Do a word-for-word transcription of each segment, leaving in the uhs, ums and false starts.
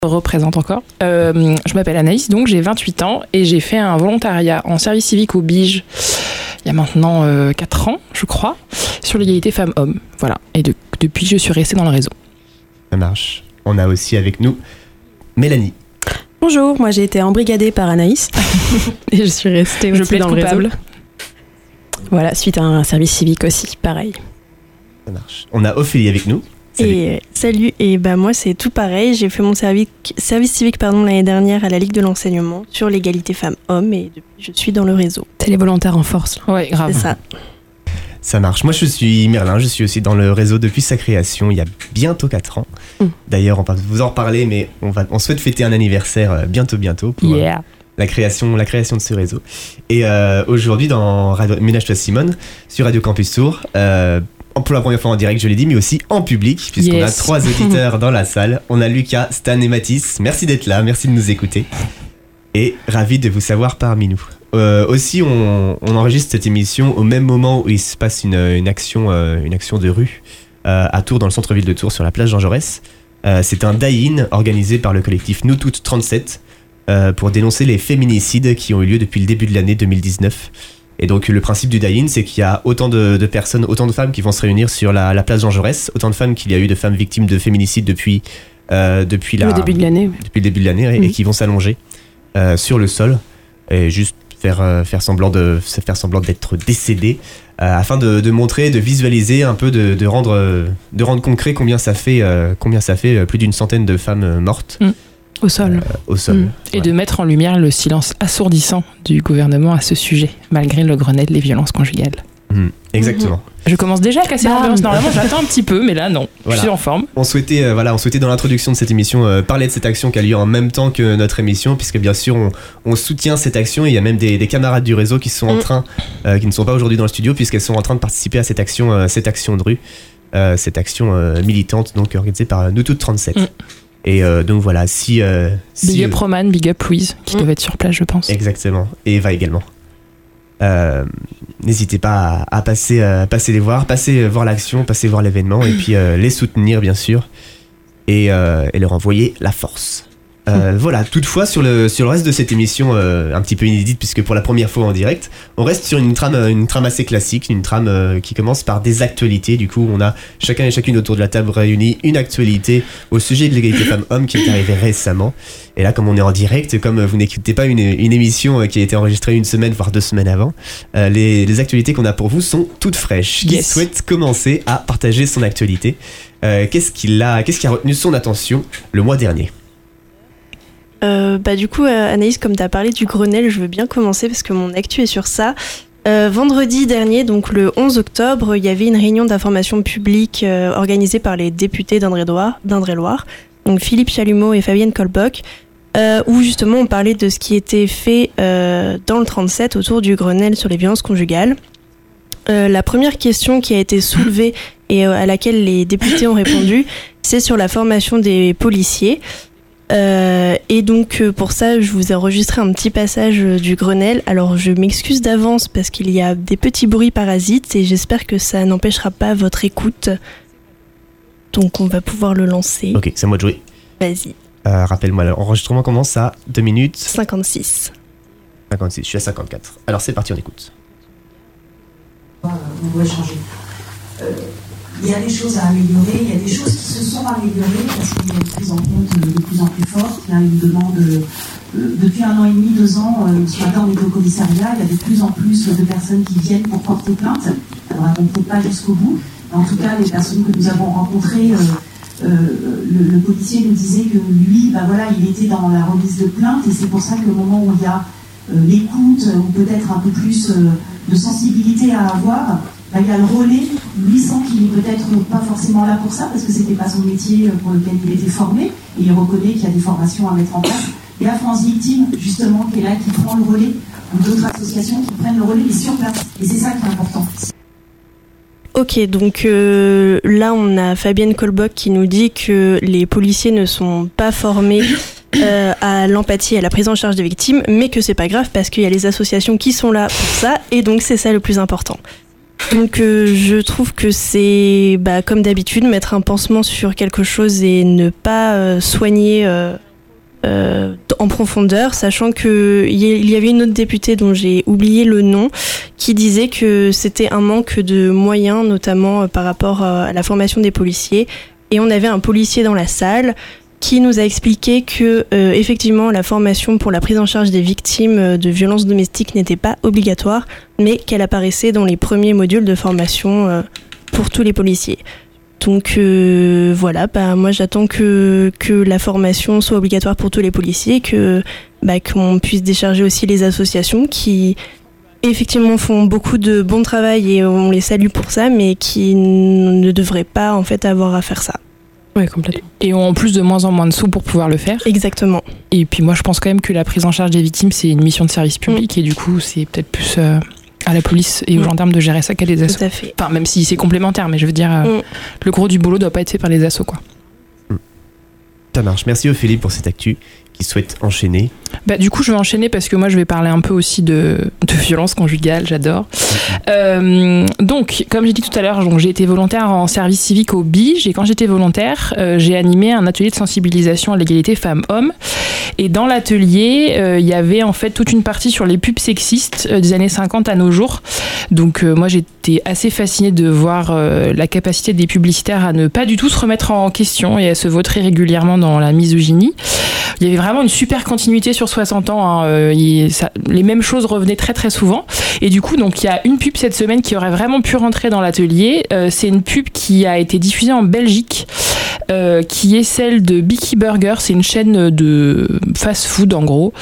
représente encore. Euh, je m'appelle Anaïs, donc j'ai vingt-huit ans et j'ai fait un volontariat en service civique au Bige il y a maintenant euh, quatre ans, je crois, sur l'égalité femmes-hommes. Voilà. Et de, depuis, je suis restée dans le réseau. Ça marche. On a aussi avec nous Mélanie. Bonjour, moi j'ai été embrigadée par Anaïs et je suis restée aussi dans le réseau. Voilà, suite à un service civique aussi, pareil. Ça marche. On a Ophélie avec nous. Salut. Et salut, et bah moi c'est tout pareil, j'ai fait mon service, service civique pardon, l'année dernière à la Ligue de l'enseignement sur l'égalité femmes-hommes et depuis je suis dans le réseau. C'est les volontaires en force. Ouais, grave. C'est ça. Ça marche. Moi je suis Merlin, je suis aussi dans le réseau depuis sa création il y a bientôt quatre ans. Mm. D'ailleurs on va vous en reparler, mais on, va, on souhaite fêter un anniversaire bientôt bientôt pour yeah. euh, la, création, la création de ce réseau. Et euh, aujourd'hui dans Radio, Ménage-toi Simone, sur Radio Campus Tours, euh, pour la première fois en direct, je l'ai dit, mais aussi en public, puisqu'on yes. a trois auditeurs dans la salle. On a Lucas, Stan et Mathis. Merci d'être là, merci de nous écouter. Et ravi de vous savoir parmi nous. Euh, aussi, on, on enregistre cette émission au même moment où il se passe une, une, action, euh, une action de rue euh, à Tours, dans le centre-ville de Tours, sur la plage Jean Jaurès. Euh, c'est un die-in organisé par le collectif Nous Toutes trente-sept euh, pour dénoncer les féminicides qui ont eu lieu depuis le début de l'année deux mille dix-neuf. Et donc le principe du die-in, c'est qu'il y a autant de, de personnes, autant de femmes qui vont se réunir sur la, la place Jean Jaurès, autant de femmes qu'il y a eu de femmes victimes de féminicide depuis, euh, depuis, la, le début de l'année. Depuis le début de l'année, et, mmh. et qui vont s'allonger euh, sur le sol et juste faire, euh, faire semblant de faire semblant d'être décédées, euh, afin de, de montrer, de visualiser un peu, de, de rendre, euh, de rendre concret combien ça fait, euh, combien ça fait euh, plus d'une centaine de femmes euh, mortes. Mmh. Au sol. Euh, au sol. Mmh. Et ouais. de mettre en lumière le silence assourdissant du gouvernement à ce sujet, malgré le Grenelle des violences conjugales. Mmh. Exactement. Mmh. Je commence déjà à casser bah, l'ambiance. Normalement, j'attends un petit peu, mais là, non. Voilà. Je suis en forme. On souhaitait, euh, voilà, on souhaitait dans l'introduction de cette émission euh, parler de cette action qui a lieu en même temps que notre émission, puisque bien sûr, on, on soutient cette action. Et il y a même des, des camarades du réseau qui sont en mmh. train, euh, qui ne sont pas aujourd'hui dans le studio, puisqu'elles sont en train de participer à cette action, euh, cette action de rue, euh, cette action euh, militante, donc organisée par Nous Toutes trente-sept. Mmh. Et euh, donc voilà, si... Euh, si big up Roman, big up Louise, qui mmh. doivent être sur place, je pense. Exactement, et Eva également. Euh, n'hésitez pas à, à passer, à passer les voir, passer voir l'action, passer voir l'événement, et puis euh, les soutenir, bien sûr, et, euh, et leur envoyer la force. Euh, mmh. Voilà, toutefois, sur le, sur le reste de cette émission, euh, un petit peu inédite, puisque pour la première fois en direct, on reste sur une trame, une trame assez classique, une trame euh, qui commence par des actualités. Du coup, on a chacun et chacune autour de la table réunis une actualité au sujet de l'égalité femmes-hommes qui est arrivée récemment. Et là, comme on est en direct, comme vous n'écoutez pas une, une émission qui a été enregistrée une semaine, voire deux semaines avant, euh, les, les actualités qu'on a pour vous sont toutes fraîches. Qui yes. souhaite commencer à partager son actualité euh, qu'est-ce, qu'il a, qu'est-ce qui a retenu son attention le mois dernier? Euh, bah du coup euh, Anaïs, comme tu as parlé du Grenelle, je veux bien commencer parce que mon actu est sur ça. Euh, vendredi dernier, donc le onze octobre, il y avait une réunion d'information publique euh, organisée par les députés d'Indre-et-Loire, d'Indre-et-Loire, donc Philippe Chalumeau et Fabienne Colbock, euh, où justement on parlait de ce qui était fait euh, dans le trente-sept autour du Grenelle sur les violences conjugales. Euh, la première question qui a été soulevée et euh, à laquelle les députés ont répondu, c'est sur la formation des policiers. Euh, et donc euh, pour ça je vous ai enregistré un petit passage euh, du Grenelle. Alors je m'excuse d'avance parce qu'il y a des petits bruits parasites et j'espère que ça n'empêchera pas votre écoute, donc on va pouvoir le lancer. Ok, c'est à moi de jouer. Vas-y. Euh, rappelle-moi, l'enregistrement commence à deux minutes cinquante-six. cinquante-six, je suis à cinquante-quatre. Alors c'est parti, on écoute. On doit changer. Euh... Il y a des choses à améliorer, il y a des choses qui se sont améliorées parce qu'il y a une prise en compte de plus en plus forte. Il y a une demande, euh, depuis un an et demi, deux ans, euh, ce matin on était au commissariat, il y a de plus en plus de personnes qui viennent pour porter plainte. Alors elles ne vont peut-être pas jusqu'au bout, mais en tout cas les personnes que nous avons rencontrées, euh, euh, le, le policier nous disait que lui, bah voilà, il était dans la remise de plainte et c'est pour ça qu'au moment où il y a euh, l'écoute ou peut-être un peu plus euh, de sensibilité à avoir, bah, il y a le relais, lui sent qu'il n'est peut-être pas forcément là pour ça, parce que c'était pas son métier pour lequel il était formé, et il reconnaît qu'il y a des formations à mettre en place. Il y a France Victime, justement, qui est là, qui prend le relais, ou d'autres associations qui prennent le relais, mais sur place. Et c'est ça qui est important. Ok, donc euh, là on a Fabienne Colbock qui nous dit que les policiers ne sont pas formés euh, à l'empathie et à la prise en charge des victimes, mais que c'est pas grave parce qu'il y a les associations qui sont là pour ça, et donc c'est ça le plus important. Donc euh, je trouve que c'est, bah, comme d'habitude, mettre un pansement sur quelque chose et ne pas euh, soigner euh, euh, en profondeur, sachant que il y avait une autre députée dont j'ai oublié le nom, qui disait que c'était un manque de moyens, notamment par rapport à la formation des policiers. Et on avait un policier dans la salle qui nous a expliqué que euh, effectivement la formation pour la prise en charge des victimes de violences domestiques n'était pas obligatoire, mais qu'elle apparaissait dans les premiers modules de formation euh, pour tous les policiers. Donc euh, voilà, bah, moi j'attends que, que la formation soit obligatoire pour tous les policiers, que, bah, qu'on puisse décharger aussi les associations qui effectivement font beaucoup de bon travail et on les salue pour ça, mais qui ne devraient pas en fait avoir à faire ça. Oui, complètement. Et ont en plus de moins en moins de sous pour pouvoir le faire. Exactement. Et puis moi je pense quand même que la prise en charge des victimes c'est une mission de service public mmh. et du coup c'est peut-être plus euh, à la police et aux mmh. gendarmes de gérer ça qu'à les assos. Tout à fait. Enfin même si c'est complémentaire, mais je veux dire euh, mmh. le gros du boulot doit pas être fait par les assos quoi. Mmh. Ça marche. Merci Ophélie pour cette actu qui souhaite enchaîner. Bah, du coup, je vais enchaîner parce que moi, je vais parler un peu aussi de, de violence conjugale, j'adore. Euh, donc, comme j'ai dit tout à l'heure, donc, j'ai été volontaire en service civique au B I J et quand j'étais volontaire, euh, j'ai animé un atelier de sensibilisation à l'égalité femmes-hommes. Et dans l'atelier, euh, il y avait en fait toute une partie sur les pubs sexistes euh, des années cinquante à nos jours. Donc, euh, moi, j'étais assez fascinée de voir euh, la capacité des publicitaires à ne pas du tout se remettre en question et à se vautrer régulièrement dans la misogynie. Il y avait vraiment une super continuité sur soixante ans. Hein. Euh, il, ça, les mêmes choses revenaient très très souvent. Et du coup, donc il y a une pub cette semaine qui aurait vraiment pu rentrer dans l'atelier. Euh, c'est une pub qui a été diffusée en Belgique, euh, qui est celle de Bicky Burger. C'est une chaîne de fast-food en gros.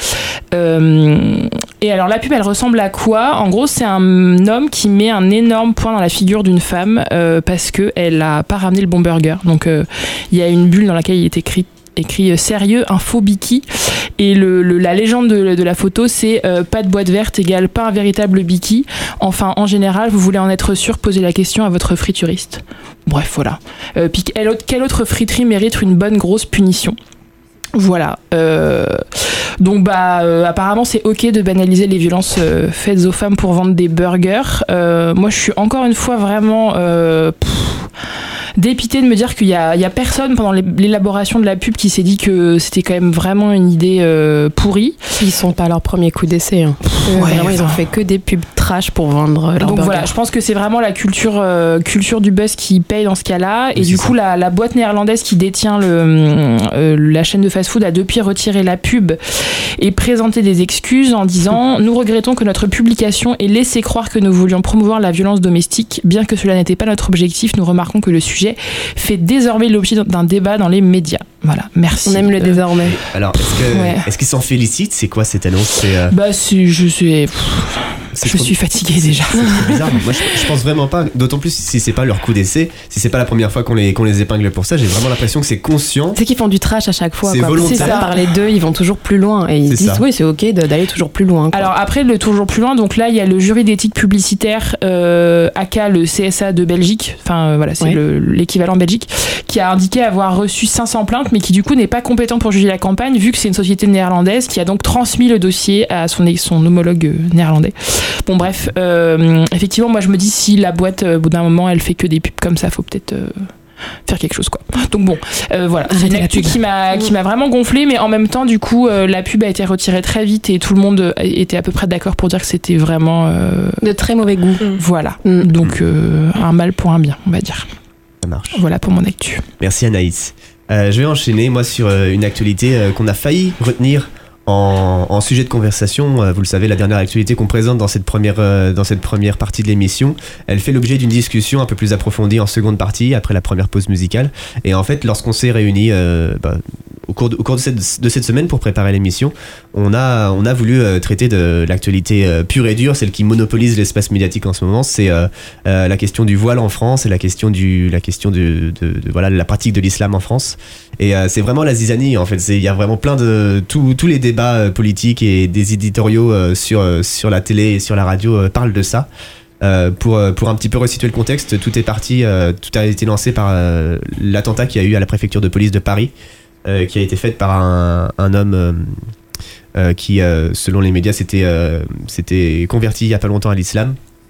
Euh, et alors la pub, elle ressemble à quoi ? En gros, c'est un homme qui met un énorme point dans la figure d'une femme euh, parce que elle a pas ramené le bon burger. Donc euh, il y a une bulle dans laquelle il est écrit écrit sérieux info Bicky et le, le, la légende de, de la photo c'est euh, pas de boîte verte égale pas un véritable Bicky. Enfin en général vous voulez en être sûr, posez la question à votre frituriste. Bref voilà. Euh, puis quelle, quelle autre friterie mérite une bonne grosse punition? Voilà. Euh, donc bah euh, apparemment c'est ok de banaliser les violences euh, faites aux femmes pour vendre des burgers. Euh, moi je suis encore une fois vraiment euh, pff, dépité de me dire qu'il y a, il y a personne pendant l'élaboration de la pub qui s'est dit que c'était quand même vraiment une idée euh, pourrie. Ils sont pas à leur premier coup d'essai. Hein. Ouais, vraiment, ils ont fait que des pubs trash pour vendre leur Donc burger. Voilà, je pense que c'est vraiment la culture, euh, culture du buzz qui paye dans ce cas-là. Et oui, du coup, la, la boîte néerlandaise qui détient le, euh, la chaîne de fast-food a depuis retiré la pub et présenté des excuses en disant « Nous regrettons que notre publication ait laissé croire que nous voulions promouvoir la violence domestique. Bien que cela n'était pas notre objectif, nous remarquons que le sujet fait désormais l'objet d'un débat dans les médias. » Voilà, merci. On aime le euh, désormais. Alors, est-ce, que, ouais. est-ce qu'ils s'en félicitent ? C'est quoi cette annonce ? c'est, euh... Bah, c'est, je suis, c'est je trop... suis fatiguée déjà. C'est, c'est bizarre. Moi, je, je pense vraiment pas. D'autant plus si c'est pas leur coup d'essai, si c'est pas la première fois qu'on les, qu'on les épingle pour ça. J'ai vraiment l'impression que c'est conscient. C'est qu'ils font du trash à chaque fois. C'est quoi. volontaire. C'est ça. Par les deux, ils vont toujours plus loin et ils c'est disent ça. Oui, c'est ok d'aller toujours plus loin. Quoi. Alors après, le toujours plus loin. Donc là, il y a le jury d'éthique publicitaire, euh, aka le C S A de Belgique. Enfin euh, voilà, c'est ouais. le, l'équivalent Belgique, qui a indiqué avoir reçu cinq cents plaintes, mais qui du coup n'est pas compétent pour juger la campagne, vu que c'est une société néerlandaise qui a donc transmis le dossier à son, son homologue néerlandais. Bon bref, euh, effectivement, moi je me dis si la boîte, au bout d'un moment, elle fait que des pubs comme ça, faut peut-être euh, faire quelque chose quoi. Donc bon, euh, voilà, c'est une actu qui m'a, qui m'a vraiment gonflé, mais en même temps, du coup, euh, la pub a été retirée très vite et tout le monde était à peu près d'accord pour dire que c'était vraiment euh, de très mauvais goût. Mmh. Voilà, mmh. donc euh, un mal pour un bien, on va dire. Ça marche. Voilà pour mon actu. Merci Anaïs. Euh, je vais enchaîner moi sur euh, une actualité euh, qu'on a failli retenir en, en sujet de conversation. Euh, vous le savez, la dernière actualité qu'on présente dans cette première euh, dans cette première partie de l'émission, elle fait l'objet d'une discussion un peu plus approfondie en seconde partie après la première pause musicale. Et en fait, lorsqu'on s'est réunis euh, bah, au cours de, au cours de cette de cette semaine pour préparer l'émission, on a on a voulu euh, traiter de l'actualité euh, pure et dure, celle qui monopolise l'espace médiatique en ce moment. C'est euh, euh, la question du voile en France et la question du la question de, de, de voilà la pratique de l'islam en France. Et euh, c'est vraiment la zizanie en fait. Il y a vraiment plein de tous tous les débats euh, politiques et des éditoriaux euh, sur euh, sur la télé et sur la radio euh, parlent de ça. Euh, pour pour un petit peu resituer le contexte, tout est parti, euh, tout a été lancé par euh, l'attentat qu'il y a eu à la préfecture de police de Paris, euh, qui a été fait par un un homme euh, euh, qui, euh, selon les médias, s'était euh, s'était converti il y a pas longtemps à l'islam.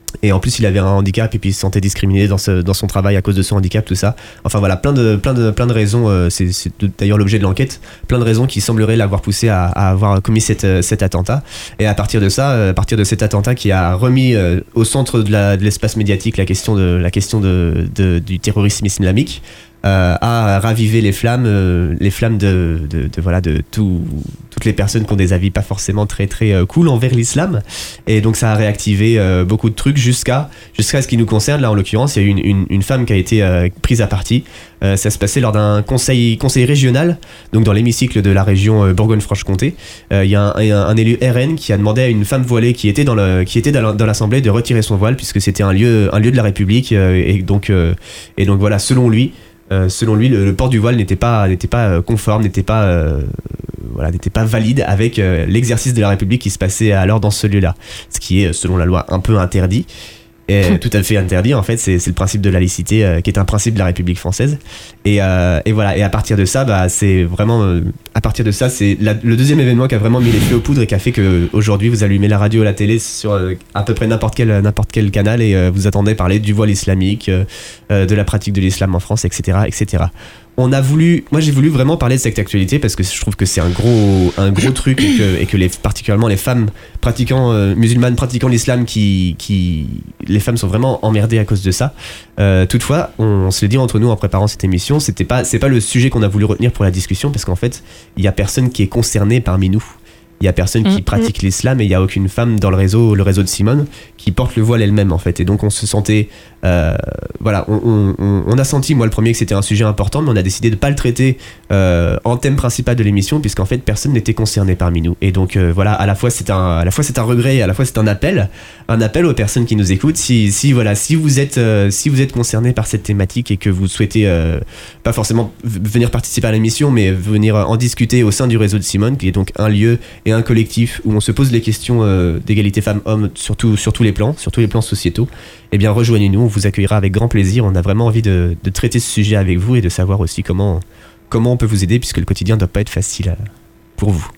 Et en plus, il avait un handicap et puis il se sentait discriminé dans, ce, dans son travail à cause de son handicap, tout ça. Enfin voilà, plein de, plein de, plein de raisons. Euh, c'est, c'est d'ailleurs l'objet de l'enquête. Plein de raisons qui sembleraient l'avoir poussé à, à avoir commis cette, cet attentat. Et à partir de ça, à partir de cet attentat qui a remis euh, au centre de, la, de l'espace médiatique la question, de, la question de, de, du terrorisme islamique, Euh, à raviver les flammes, euh, les flammes de, de, de voilà de tout, toutes les personnes qui ont des avis pas forcément très très euh, cool envers l'islam. Et donc ça a réactivé euh, beaucoup de trucs jusqu'à jusqu'à ce qui nous concerne. Là en l'occurrence, il y a eu une, une, une femme qui a été euh, prise à partie. Euh, ça se passait lors d'un conseil conseil régional, donc dans l'hémicycle de la région euh, Bourgogne-Franche-Comté. Euh, il y a un, un, un élu R N qui a demandé à une femme voilée qui était dans le qui était dans l'assemblée de retirer son voile puisque c'était un lieu un lieu de la République euh, et donc euh, et donc voilà, selon lui. Euh, selon lui, le, le port du voile n'était pas, n'était pas conforme, n'était pas, euh, voilà, n'était pas valide avec euh, l'exercice de la République qui se passait alors dans ce lieu-là. Ce qui est, selon la loi, un peu interdit. Et tout à fait interdit, en fait, c'est, c'est le principe de la laïcité euh, qui est un principe de la République française. Et, euh, et voilà, et à partir de ça, bah, c'est vraiment, euh, à partir de ça, c'est la, le deuxième événement qui a vraiment mis les feux aux poudres et qui a fait qu'aujourd'hui, vous allumez la radio ou la télé sur euh, à peu près n'importe quel, n'importe quel canal et euh, vous attendez parler du voile islamique, euh, euh, de la pratique de l'islam en France, et cetera, et cetera. On a voulu, moi j'ai voulu vraiment parler de cette actualité parce que je trouve que c'est un gros, un gros truc et que, et que les, particulièrement les femmes pratiquant, euh, musulmanes pratiquant l'islam, qui, qui, les femmes sont vraiment emmerdées à cause de ça. Euh, toutefois, on, on se l'est dit entre nous en préparant cette émission, c'était pas, c'est pas le sujet qu'on a voulu retenir pour la discussion parce qu'en fait, il y a personne qui est concerné parmi nous. Il y a personne qui mmh, pratique mmh. l'islam et il y a aucune femme dans le réseau, le réseau de Simone, qui porte le voile elle-même en fait. Et donc on se sentait, euh, voilà, on, on, on a senti, moi le premier, que c'était un sujet important, mais on a décidé de pas le traiter euh, en thème principal de l'émission, puisqu'en fait personne n'était concerné parmi nous. Et donc euh, voilà, à la fois c'est un, à la fois c'est un regret, et à la fois c'est un appel, un appel aux personnes qui nous écoutent. Si, si voilà, si vous êtes, euh, si vous êtes concerné par cette thématique et que vous souhaitez euh, pas forcément venir participer à l'émission, mais venir en discuter au sein du réseau de Simone, qui est donc un lieu et un collectif où on se pose les questions euh, d'égalité femmes-hommes sur, tout, sur tous les plans, sur tous les plans sociétaux, eh bien rejoignez-nous, on vous accueillera avec grand plaisir. On a vraiment envie de, de traiter ce sujet avec vous et de savoir aussi comment, comment on peut vous aider, puisque le quotidien ne doit pas être facile pour vous.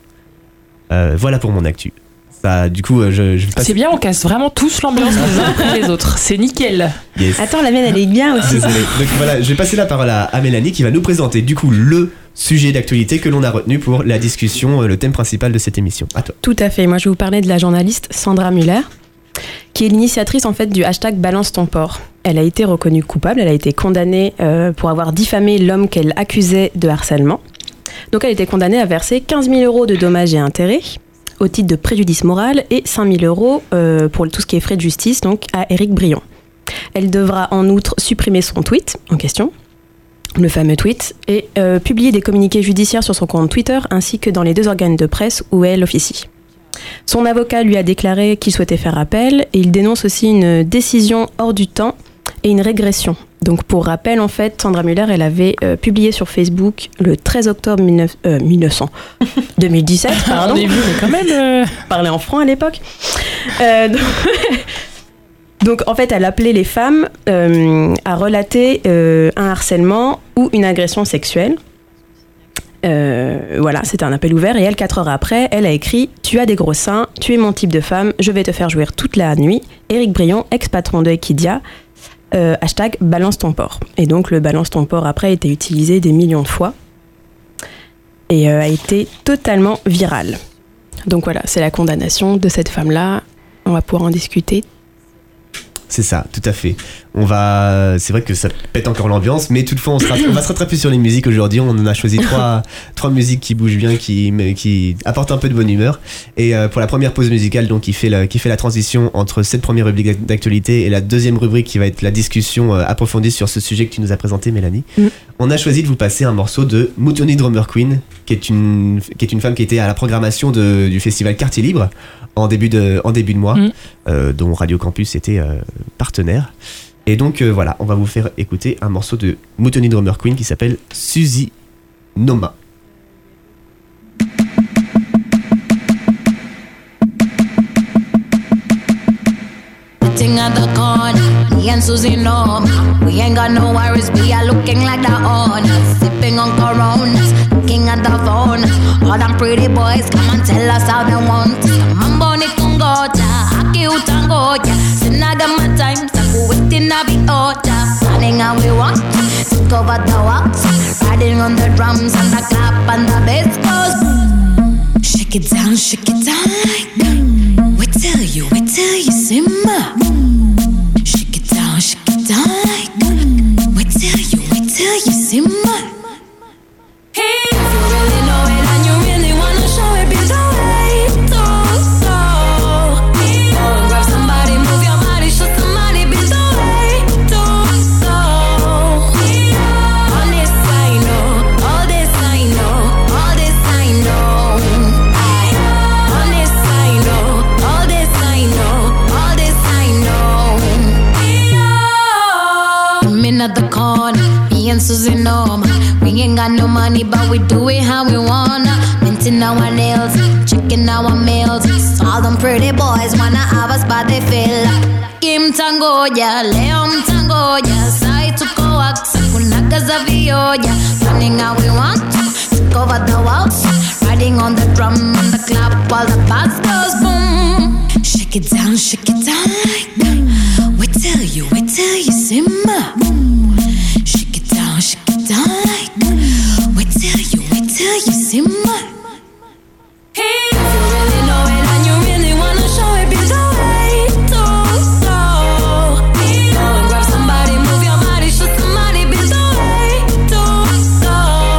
Euh, voilà pour mon actu. Bah, du coup, je, je passe... C'est bien, on casse vraiment tous l'ambiance les uns après les autres. C'est nickel. Yes. Attends, la mienne, elle est bien aussi. Désolé. Donc voilà, je vais passer la parole à, à Mélanie qui va nous présenter du coup le sujet d'actualité que l'on a retenu pour la discussion, le thème principal de cette émission. À toi. Tout à fait. Moi, je vais vous parler de la journaliste Sandra Müller, qui est l'initiatrice en fait du hashtag Balance ton porc. Elle a été reconnue coupable, elle a été condamnée euh, pour avoir diffamé l'homme qu'elle accusait de harcèlement. Donc elle a été condamnée à verser quinze mille euros de dommages et intérêts au titre de préjudice moral et cinq mille euros euh, pour tout ce qui est frais de justice, donc à Éric Brion. Elle devra en outre supprimer son tweet en question, le fameux tweet, et euh, publier des communiqués judiciaires sur son compte Twitter ainsi que dans les deux organes de presse où elle officie. Son avocat lui a déclaré qu'il souhaitait faire appel et il dénonce aussi une décision hors du temps et une régression. Donc pour rappel, en fait, Sandra Müller, elle avait euh, publié sur Facebook le treize octobre mille neuf cents, deux mille dix-sept, pardon. On est vu, mais quand même euh... parlait en franc à l'époque. Euh, donc, donc en fait, elle appelait les femmes euh, à relater euh, un harcèlement ou une agression sexuelle. Euh, voilà, c'était un appel ouvert et elle, quatre heures après, elle a écrit « Tu as des gros seins, tu es mon type de femme, je vais te faire jouir toute la nuit. Éric Brion, ex-patron de Equidia, euh, hashtag balance ton porc ». Et donc le balance ton porc après a été utilisé des millions de fois et euh, a été totalement viral. Donc voilà, c'est la condamnation de cette femme-là. On va pouvoir en discuter. C'est ça, tout à fait. On va, c'est vrai que ça pète encore l'ambiance, mais toutefois on, sera, on va se rattraper sur les musiques aujourd'hui. On en a choisi trois, trois musiques qui bougent bien, qui, qui apportent un peu de bonne humeur. Et euh, pour la première pause musicale, donc qui fait la, qui fait la transition entre cette première rubrique d'actualité et la deuxième rubrique qui va être la discussion euh, approfondie sur ce sujet que tu nous as présenté, Mélanie. Mm. On a choisi de vous passer un morceau de Mutoni Drummer Queen, qui est une, qui est une femme qui était à la programmation de, du festival Quartier Libre en début de, en début de mois, mm. euh, dont Radio Campus était euh, partenaire. Et donc euh, voilà, on va vous faire écouter un morceau de Mutoni Drummer Queen qui s'appelle Suzy Noma. Sitting at the corner, me and Susie Noma. We ain't got no worries, we are looking like the owners. Sipping on Coronas, looking at the phone. All them pretty boys come and tell us how they want. Mambo ni kungota, aki tango, yeah. Sin I got my time, so go waiting I be order. Planning how we want to cover the walks, riding on the drums and the clap and the bass goes boom. Shake it down, shake it down like that. We tell you, we tell you, simmer. Shake it down, shake it down like that. We tell you, we tell you, simmer. Hey, if you really know it and you really wanna show it, be the way to go. Go and grab somebody, move your body, show somebody, be the way to go. On this I know, all this I know, all this I know. I, on this I know, all this I know, all this I know. I'm in at the corner, me and Susie Norma. We ain't got no money, but we do it how we wanna. Minting our nails, checking our mails. All them pretty boys wanna have us, but they feel Kim tango, yeah, Leon tango, yeah. Sai to coax, kunaga za vio, yeah. Running how we want to, cover the walls. Riding on the drum and the clap while the bass goes boom. Shake it down, shake it down like that. We tell you, we tell you, simmer. Shake it down, shake it down like that. We tell you, we tell you, simmer. Hey, if you really know it and you really wanna show it, be the way to go. Go and grab somebody, move your body, show somebody, be the way to go.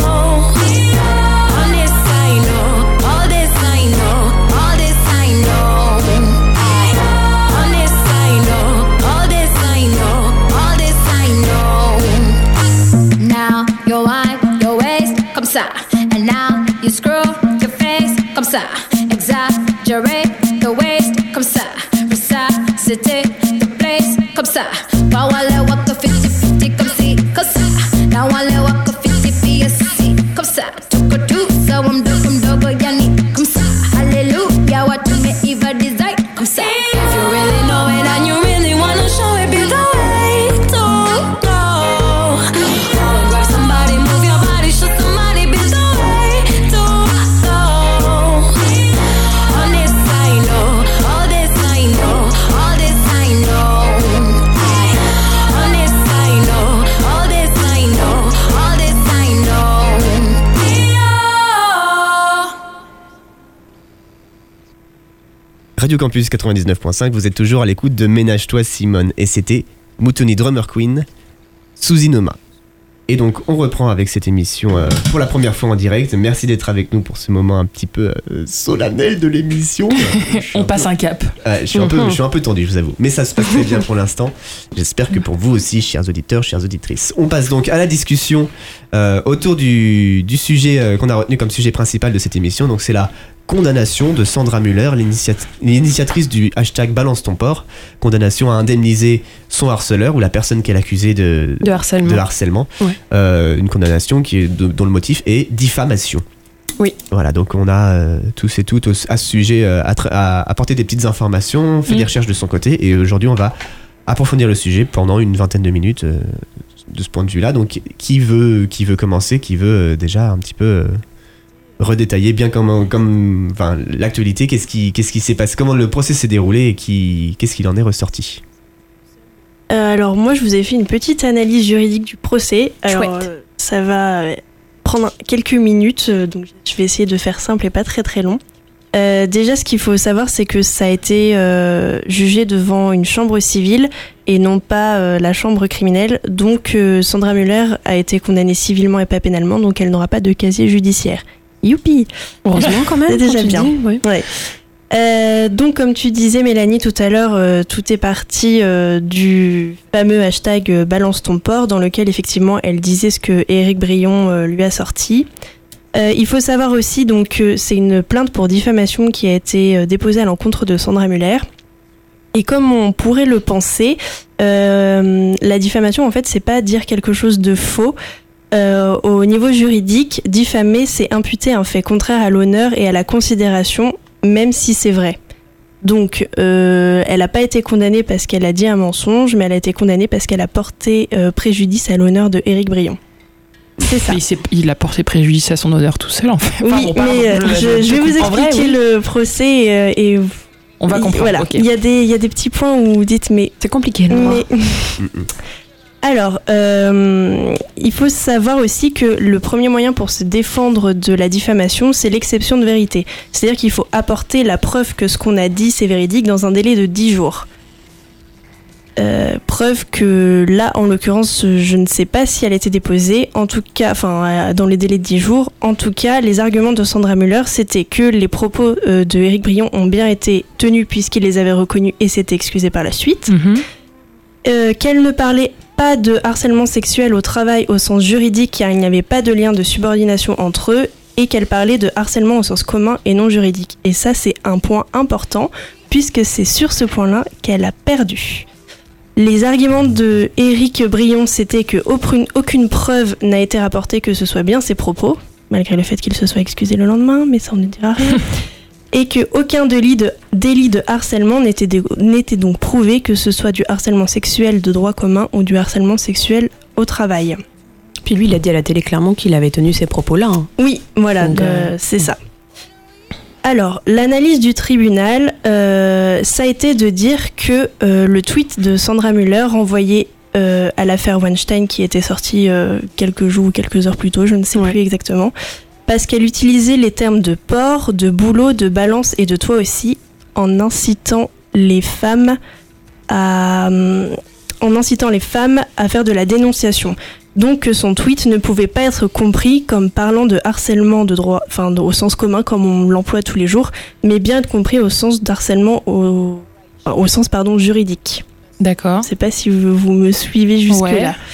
On this I know, all this I know, all this I know. I, on this I know, all this I know, all this I know. Now you wipe your waist, comme ça. And now you screw your face, comme ça. Exaggerate the waist, comme ça. Resuscitate the place, comme ça. Now I let walk a fifty fifty, comme si, comme ça. Now I let walk a fifty fifty, comme ça. Tuko tu, so I'm dogo, I'm dogo, yani, comme ça. Hallelujah, what you may even desire, comme ça. If you really know it and you really wanna show it, be the way to go. Go and grab somebody, move your body, show somebody, be the way to go. On this I know, all this I know, all this I know. I, on this I know, all this I know, all this I know. Yeah. Radio Campus quatre-vingt-dix-neuf point cinq, vous êtes toujours à l'écoute de Ménage-toi Simone et c'était Mutoni Drummer Queen, Susie Noma. Et donc on reprend avec cette émission euh, pour la première fois en direct. Merci d'être avec nous pour ce moment un petit peu euh, solennel de l'émission. On un passe peu, un cap. euh, je, suis un peu, je suis un peu tendu, je vous avoue. Mais ça se passe très bien pour l'instant. J'espère que pour vous aussi, chers auditeurs, chères auditrices. On passe donc à la discussion euh, autour du, du sujet euh, qu'on a retenu comme sujet principal de cette émission. Donc c'est la condamnation de Sandra Müller, l'initia- l'initiatrice du hashtag Balance ton porc. Condamnation à indemniser son harceleur ou la personne qu'elle accusait de, De harcèlement. de harcèlement. Ouais. Euh, une condamnation qui est de- dont le motif est diffamation. Oui. Voilà, donc on a euh, tous et toutes au- à ce sujet euh, à, tra- à apporter des petites informations, fait Mm. des recherches de son côté, et aujourd'hui on va approfondir le sujet pendant une vingtaine de minutes euh, de ce point de vue-là. Donc qui veut, qui veut commencer, qui veut euh, déjà un petit peu euh, redétailler bien comme, comme enfin, l'actualité, qu'est-ce qui, qu'est-ce qui s'est passé, comment le procès s'est déroulé et qui, qu'est-ce qu'il en est ressorti. Euh, alors moi je vous ai fait une petite analyse juridique du procès. Alors, Chouette. euh, ça va euh, prendre quelques minutes, euh, donc je vais essayer de faire simple et pas très très long. Euh, déjà ce qu'il faut savoir c'est que ça a été euh, jugé devant une chambre civile et non pas euh, la chambre criminelle. Donc euh, Sandra Müller a été condamnée civilement et pas pénalement, donc elle n'aura pas de casier judiciaire. Youpi! Heureusement quand même. C'est déjà quand tu bien. dis, ouais. Ouais. Euh, donc comme tu disais Mélanie tout à l'heure, euh, tout est parti euh, du fameux hashtag euh, Balance ton porc, dans lequel effectivement elle disait ce que Éric Brion euh, lui a sorti. Euh, il faut savoir aussi donc que c'est une plainte pour diffamation qui a été euh, déposée à l'encontre de Sandra Müller. Et comme on pourrait le penser, euh, la diffamation en fait c'est pas dire quelque chose de faux. Euh, au niveau juridique, diffamer, c'est imputer un fait contraire à l'honneur et à la considération, même si c'est vrai. Donc, euh, elle n'a pas été condamnée parce qu'elle a dit un mensonge, mais elle a été condamnée parce qu'elle a porté euh, préjudice à l'honneur de Éric Brion. C'est ça. Il, s'est- il a porté préjudice à son honneur tout seul, en fait. Oui, Enfin, bon, pardon, mais euh, je, je vais vous en vrai, expliquer oui. le procès euh, et on va comprendre. Voilà, okay. il y a des, il y a des petits points où vous dites mais c'est compliqué. Le mais... Alors, euh, il faut savoir aussi que le premier moyen pour se défendre de la diffamation, c'est l'exception de vérité. C'est-à-dire qu'il faut apporter la preuve que ce qu'on a dit, c'est véridique dans un délai de dix jours. Euh, preuve que là, en l'occurrence, je ne sais pas si elle a été déposée. En tout cas, enfin, dans les délais de dix jours. En tout cas, les arguments de Sandra Müller, c'était que les propos euh, de Éric Brion ont bien été tenus puisqu'il les avait reconnus et s'était excusé par la suite. Mm-hmm. Euh, qu'elle ne parlait pas de harcèlement sexuel au travail au sens juridique car il n'y avait pas de lien de subordination entre eux et qu'elle parlait de harcèlement au sens commun et non juridique. Et ça, c'est un point important puisque c'est sur ce point-là qu'elle a perdu. Les arguments de Éric Brion, c'était que aucune, aucune preuve n'a été rapportée que ce soit bien ses propos, malgré le fait qu'il se soit excusé le lendemain, mais ça on ne dira rien. Et qu'aucun délit de, délit de harcèlement n'était, de, n'était donc prouvé, que ce soit du harcèlement sexuel de droit commun ou du harcèlement sexuel au travail. Puis lui, il a dit à la télé clairement qu'il avait tenu ces propos-là. Hein. Oui, voilà, donc, euh, c'est ça. Alors, l'analyse du tribunal, euh, ça a été de dire que euh, le tweet de Sandra Müller envoyé euh, à l'affaire Weinstein, qui était sorti euh, quelques jours ou quelques heures plus tôt, je ne sais ouais. plus exactement, parce qu'elle utilisait les termes de porc, de boulot, de balance et de toi aussi, en incitant les femmes à, en incitant les femmes à faire de la dénonciation. Donc que son tweet ne pouvait pas être compris comme parlant de harcèlement de droit, enfin au sens commun comme on l'emploie tous les jours, mais bien être compris au sens d'harcèlement au, au sens pardon juridique. D'accord. Je sais pas si vous, vous me suivez jusque ouais. là.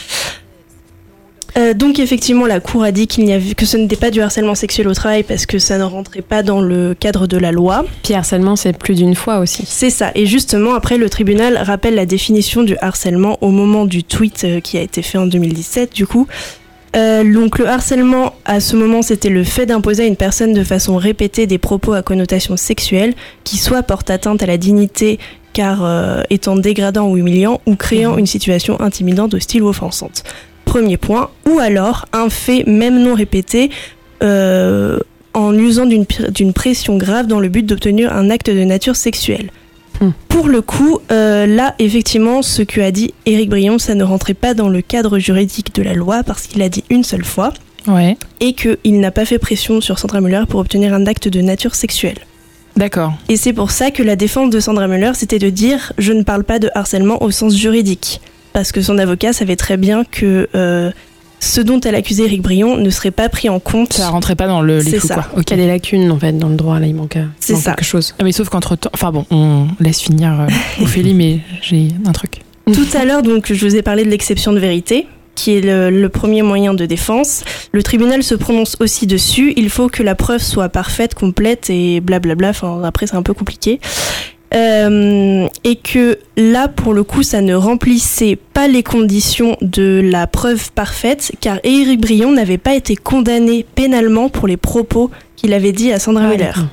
Euh, donc effectivement, la Cour a dit qu'il n'y avait, que ce n'était pas du harcèlement sexuel au travail parce que ça ne rentrait pas dans le cadre de la loi. Puis harcèlement, c'est plus d'une fois aussi. C'est ça. Et justement, après, le tribunal rappelle la définition du harcèlement au moment du tweet euh, qui a été fait en deux mille dix-sept, du coup. Euh, donc le harcèlement, à ce moment, c'était le fait d'imposer à une personne de façon répétée des propos à connotation sexuelle qui soit portent atteinte à la dignité car euh, étant dégradant ou humiliant ou créant mmh. une situation intimidante, hostile ou offensante. Premier point, ou alors un fait même non répété euh, en usant d'une, d'une pression grave dans le but d'obtenir un acte de nature sexuelle. Hum. Pour le coup, euh, là, effectivement, ce que a dit Éric Brion, ça ne rentrait pas dans le cadre juridique de la loi parce qu'il a dit une seule fois ouais. et qu'il n'a pas fait pression sur Sandra Müller pour obtenir un acte de nature sexuelle. D'accord. Et c'est pour ça que la défense de Sandra Müller, c'était de dire « je ne parle pas de harcèlement au sens juridique ». Parce que son avocat savait très bien que euh, ce dont elle accusait Éric Brion ne serait pas pris en compte. Ça rentrait pas dans le, les c'est clous, ça. quoi. Okay. Il y a des lacunes, en fait, dans le droit, là, il manque, c'est manque ça. quelque chose. Ah, mais sauf qu'entre-temps... Enfin bon, on laisse finir euh, Ophélie, mais j'ai un truc. Tout à l'heure, donc, je vous ai parlé de l'exception de vérité, qui est le, le premier moyen de défense. Le tribunal se prononce aussi dessus. Il faut que la preuve soit parfaite, complète et blablabla. Enfin, après, c'est un peu compliqué. Euh, et que là, pour le coup, ça ne remplissait pas les conditions de la preuve parfaite, car Éric Brion n'avait pas été condamné pénalement pour les propos qu'il avait dit à Sandra ah, Müller. D'accord.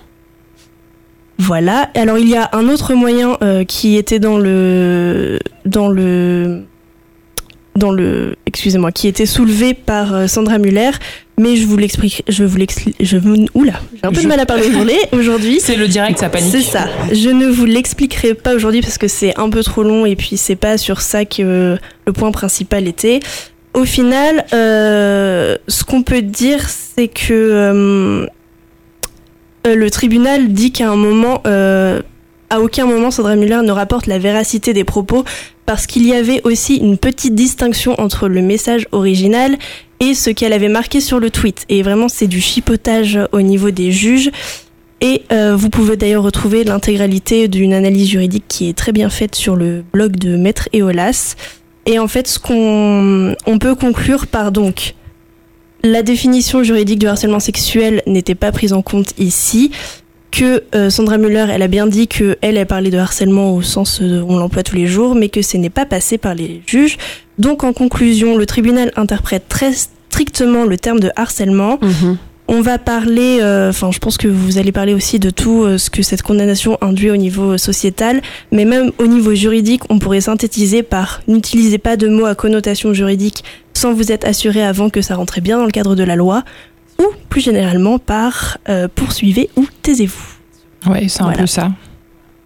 Voilà. Alors, il y a un autre moyen euh, qui était dans le... dans le... dans le... excusez-moi, qui était soulevé par euh, Sandra Müller, mais je vous l'explique, je vous l'explique, je vous, oula, j'ai un peu je... de mal à parler aujourd'hui. C'est le direct, ça panique. C'est ça. Je ne vous l'expliquerai pas aujourd'hui parce que c'est un peu trop long et puis c'est pas sur ça que euh, le point principal était. Au final, euh, ce qu'on peut dire, c'est que euh, euh, le tribunal dit qu'à un moment, euh, à aucun moment, Sandra Müller ne rapporte la véracité des propos parce qu'il y avait aussi une petite distinction entre le message original et ce qu'elle avait marqué sur le tweet. Et vraiment, c'est du chipotage au niveau des juges. Et euh, vous pouvez d'ailleurs retrouver l'intégralité d'une analyse juridique qui est très bien faite sur le blog de Maître Eolas. Et en fait, ce qu'on on peut conclure par donc la définition juridique du harcèlement sexuel n'était pas prise en compte ici, que euh, Sandra Müller, elle a bien dit qu'elle, elle parlait de harcèlement au sens où on l'emploie tous les jours, mais que ce n'est pas passé par les juges. Donc en conclusion, le tribunal interprète très strictement le terme de harcèlement. Mmh. On va parler, enfin euh, je pense que vous allez parler aussi de tout euh, ce que cette condamnation induit au niveau sociétal, mais même au niveau juridique, on pourrait synthétiser par « n'utilisez pas de mots à connotation juridique sans vous être assuré avant que ça rentrait bien dans le cadre de la loi », ou plus généralement par euh, « poursuivez ou taisez-vous ». Ouais, c'est un voilà. peu ça.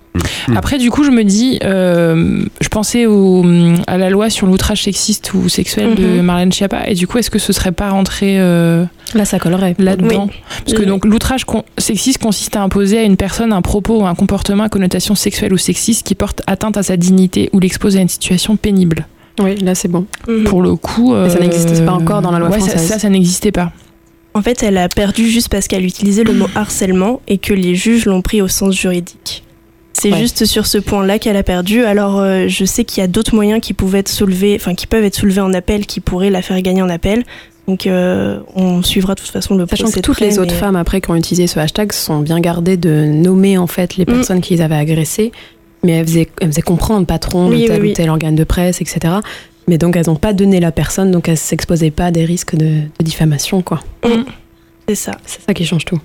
Mmh. Après, du coup, je me dis, euh, je pensais au, à la loi sur l'outrage sexiste ou sexuel mm-hmm. de Marlène Schiappa, et du coup, est-ce que ce serait pas rentré euh, là, ça collerait là-dedans oui. Parce que donc l'outrage con- sexiste consiste à imposer à une personne un propos ou un comportement à connotation sexuelle ou sexiste qui porte atteinte à sa dignité ou l'expose à une situation pénible. Oui, là, c'est bon. Mm-hmm. Pour le coup, euh, ça n'existait pas encore dans la loi ouais, française. Ça, ça, ça n'existait pas. En fait, elle a perdu juste parce qu'elle utilisait le mot harcèlement et que les juges l'ont pris au sens juridique. C'est ouais. juste sur ce point-là qu'elle a perdu. Alors, euh, je sais qu'il y a d'autres moyens qui pouvaient être soulevés, enfin, qui peuvent être soulevés en appel, qui pourraient la faire gagner en appel. Donc, euh, on suivra de toute façon le procès. Sachant que toutes près, les autres mais... femmes, après, qui ont utilisé ce hashtag, sont bien gardées de nommer, en fait, les personnes mmh. qui les avaient agressées. Mais elles faisaient, elles faisaient comprendre, patron oui, de tel oui, ou tel oui. organe de presse, et cetera. Mais donc, elles n'ont pas donné la personne, donc elles ne s'exposaient pas à des risques de, de diffamation, quoi. Mmh. C'est ça. C'est ça qui change tout.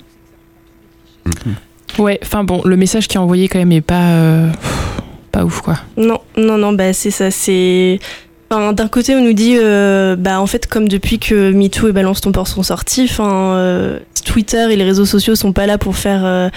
Mmh. Ouais, enfin bon, le message qui est envoyé quand même est pas, euh, pas ouf quoi. Non, non, non, bah c'est ça, c'est... Enfin, d'un côté on nous dit, euh, bah en fait comme depuis que MeToo et Balance ton port sont sortis, enfin, euh, Twitter et les réseaux sociaux sont pas là pour faire euh,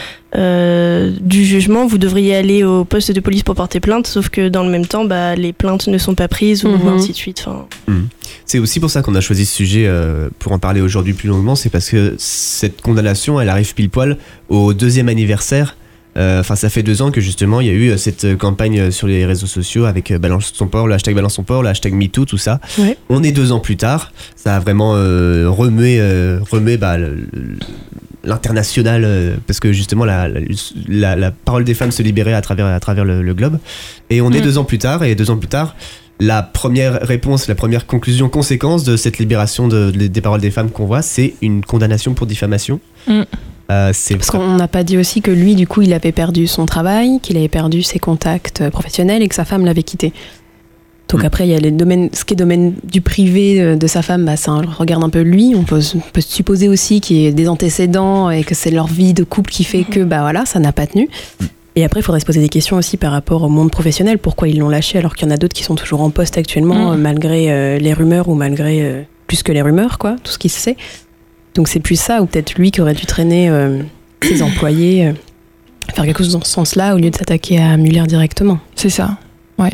euh, du jugement, vous devriez aller au poste de police pour porter plainte, sauf que dans le même temps, bah, les plaintes ne sont pas prises ou mm-hmm. ainsi de suite. Enfin... Mmh. C'est aussi pour ça qu'on a choisi ce sujet euh, pour en parler aujourd'hui plus longuement, c'est parce que cette condamnation, elle arrive pile poil au deuxième anniversaire. Enfin, euh, ça fait deux ans que justement il y a eu cette campagne sur les réseaux sociaux avec Balance ton port, le hashtag Balance ton port, le hashtag MeToo, tout ça. Ouais. On est deux ans plus tard, ça a vraiment euh, remué, euh, remué bah, le, l'international, euh, parce que justement la, la, la parole des femmes se libérait à travers, à travers le, le globe. Et on est mmh. deux ans plus tard, et deux ans plus tard, la première réponse, la première conclusion, conséquence de cette libération de, de, des paroles des femmes qu'on voit, c'est une condamnation pour diffamation. Mmh. Euh, c'est Parce qu'on n'a pas dit aussi que lui, du coup, il avait perdu son travail, qu'il avait perdu ses contacts professionnels et que sa femme l'avait quitté. Donc mmh. après, il y a les domaines, ce qui est domaine du privé de sa femme, bah, ça regarde un peu lui. On peut, on peut supposer aussi qu'il y ait des antécédents et que c'est leur vie de couple qui fait que bah, voilà, ça n'a pas tenu. Mmh. Et après, il faudrait se poser des questions aussi par rapport au monde professionnel. Pourquoi ils l'ont lâché alors qu'il y en a d'autres qui sont toujours en poste actuellement, mmh. malgré euh, les rumeurs ou malgré euh, plus que les rumeurs, quoi, tout ce qui se sait. Donc c'est plus ça, ou peut-être lui qui aurait dû traîner euh, ses employés, euh, faire quelque chose dans ce sens-là, au lieu de s'attaquer à Muller directement. C'est ça, ouais.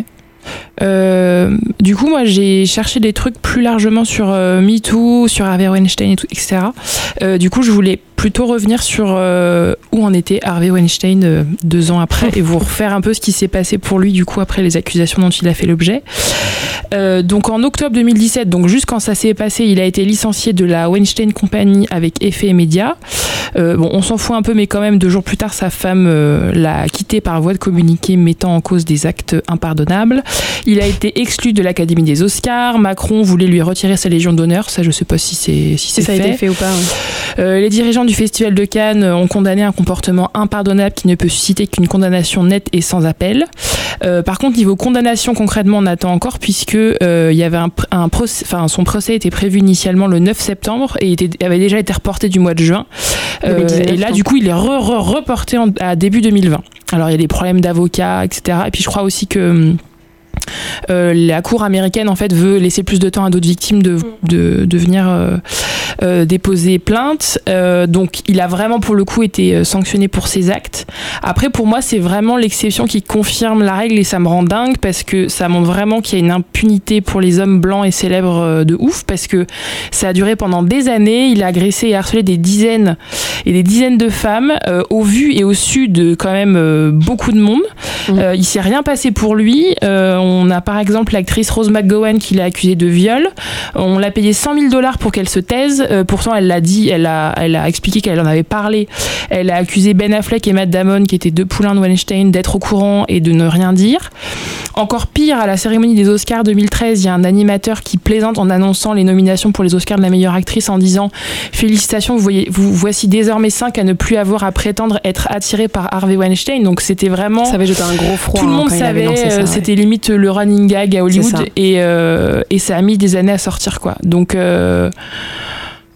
Euh, du coup, moi, j'ai cherché des trucs plus largement sur euh, MeToo, sur Harvey Weinstein, et, tout, et cetera. Euh, du coup, je voulais plutôt revenir sur euh, où en était Harvey Weinstein euh, deux ans après et vous refaire un peu ce qui s'est passé pour lui, du coup, après les accusations dont il a fait l'objet. Euh, donc, en octobre deux mille dix-sept, donc juste quand ça s'est passé, il a été licencié de la Weinstein Company avec effet immédiat. Euh, bon, on s'en fout un peu, mais quand même, deux jours plus tard, sa femme euh, l'a quitté par voie de communiqué mettant en cause des actes impardonnables. Il a été exclu de l'Académie des Oscars. Macron voulait lui retirer sa Légion d'honneur. Ça, je sais pas si c'est si c'est ça fait. a été fait ou pas. Ouais. Euh, les dirigeants du Festival de Cannes ont condamné un comportement impardonnable qui ne peut susciter qu'une condamnation nette et sans appel. Euh, par contre, niveau condamnation, concrètement, on attend encore puisque euh, il y avait un, un procès, enfin, son procès était prévu initialement le neuf septembre et était, avait déjà été reporté du mois de juin. Euh, et là, du coup, il est re, re, reporté en, à début deux mille vingt. Alors, il y a des problèmes d'avocats, et cetera. Et puis, je crois aussi que Euh, la cour américaine en fait veut laisser plus de temps à d'autres victimes de, de, de venir euh, euh, déposer plainte, euh, donc il a vraiment pour le coup été sanctionné pour ses actes. Après pour moi c'est vraiment l'exception qui confirme la règle et ça me rend dingue parce que ça montre vraiment qu'il y a une impunité pour les hommes blancs et célèbres de ouf, parce que ça a duré pendant des années, il a agressé et harcelé des dizaines et des dizaines de femmes euh, au vu et au su de quand même euh, beaucoup de monde. Mmh. Euh, il s'est rien passé pour lui. euh, On a par exemple l'actrice Rose McGowan qui l'a accusée de viol. On l'a payé cent mille dollars pour qu'elle se taise. Euh, pourtant, elle l'a dit, elle a, elle a expliqué qu'elle en avait parlé. Elle a accusé Ben Affleck et Matt Damon, qui étaient deux poulains de Weinstein, d'être au courant et de ne rien dire. Encore pire, à la cérémonie des Oscars deux mille treize, il y a un animateur qui plaisante en annonçant les nominations pour les Oscars de la meilleure actrice en disant « Félicitations, vous, voyez, vous voici désormais cinq à ne plus avoir à prétendre être attiré par Harvey Weinstein. » Donc c'était vraiment... Ça avait jeté un gros froid. Tout le monde hein, savait, ça, euh, ouais. C'était limite le running gag à Hollywood et, euh, et ça a mis des années à sortir quoi. Donc euh,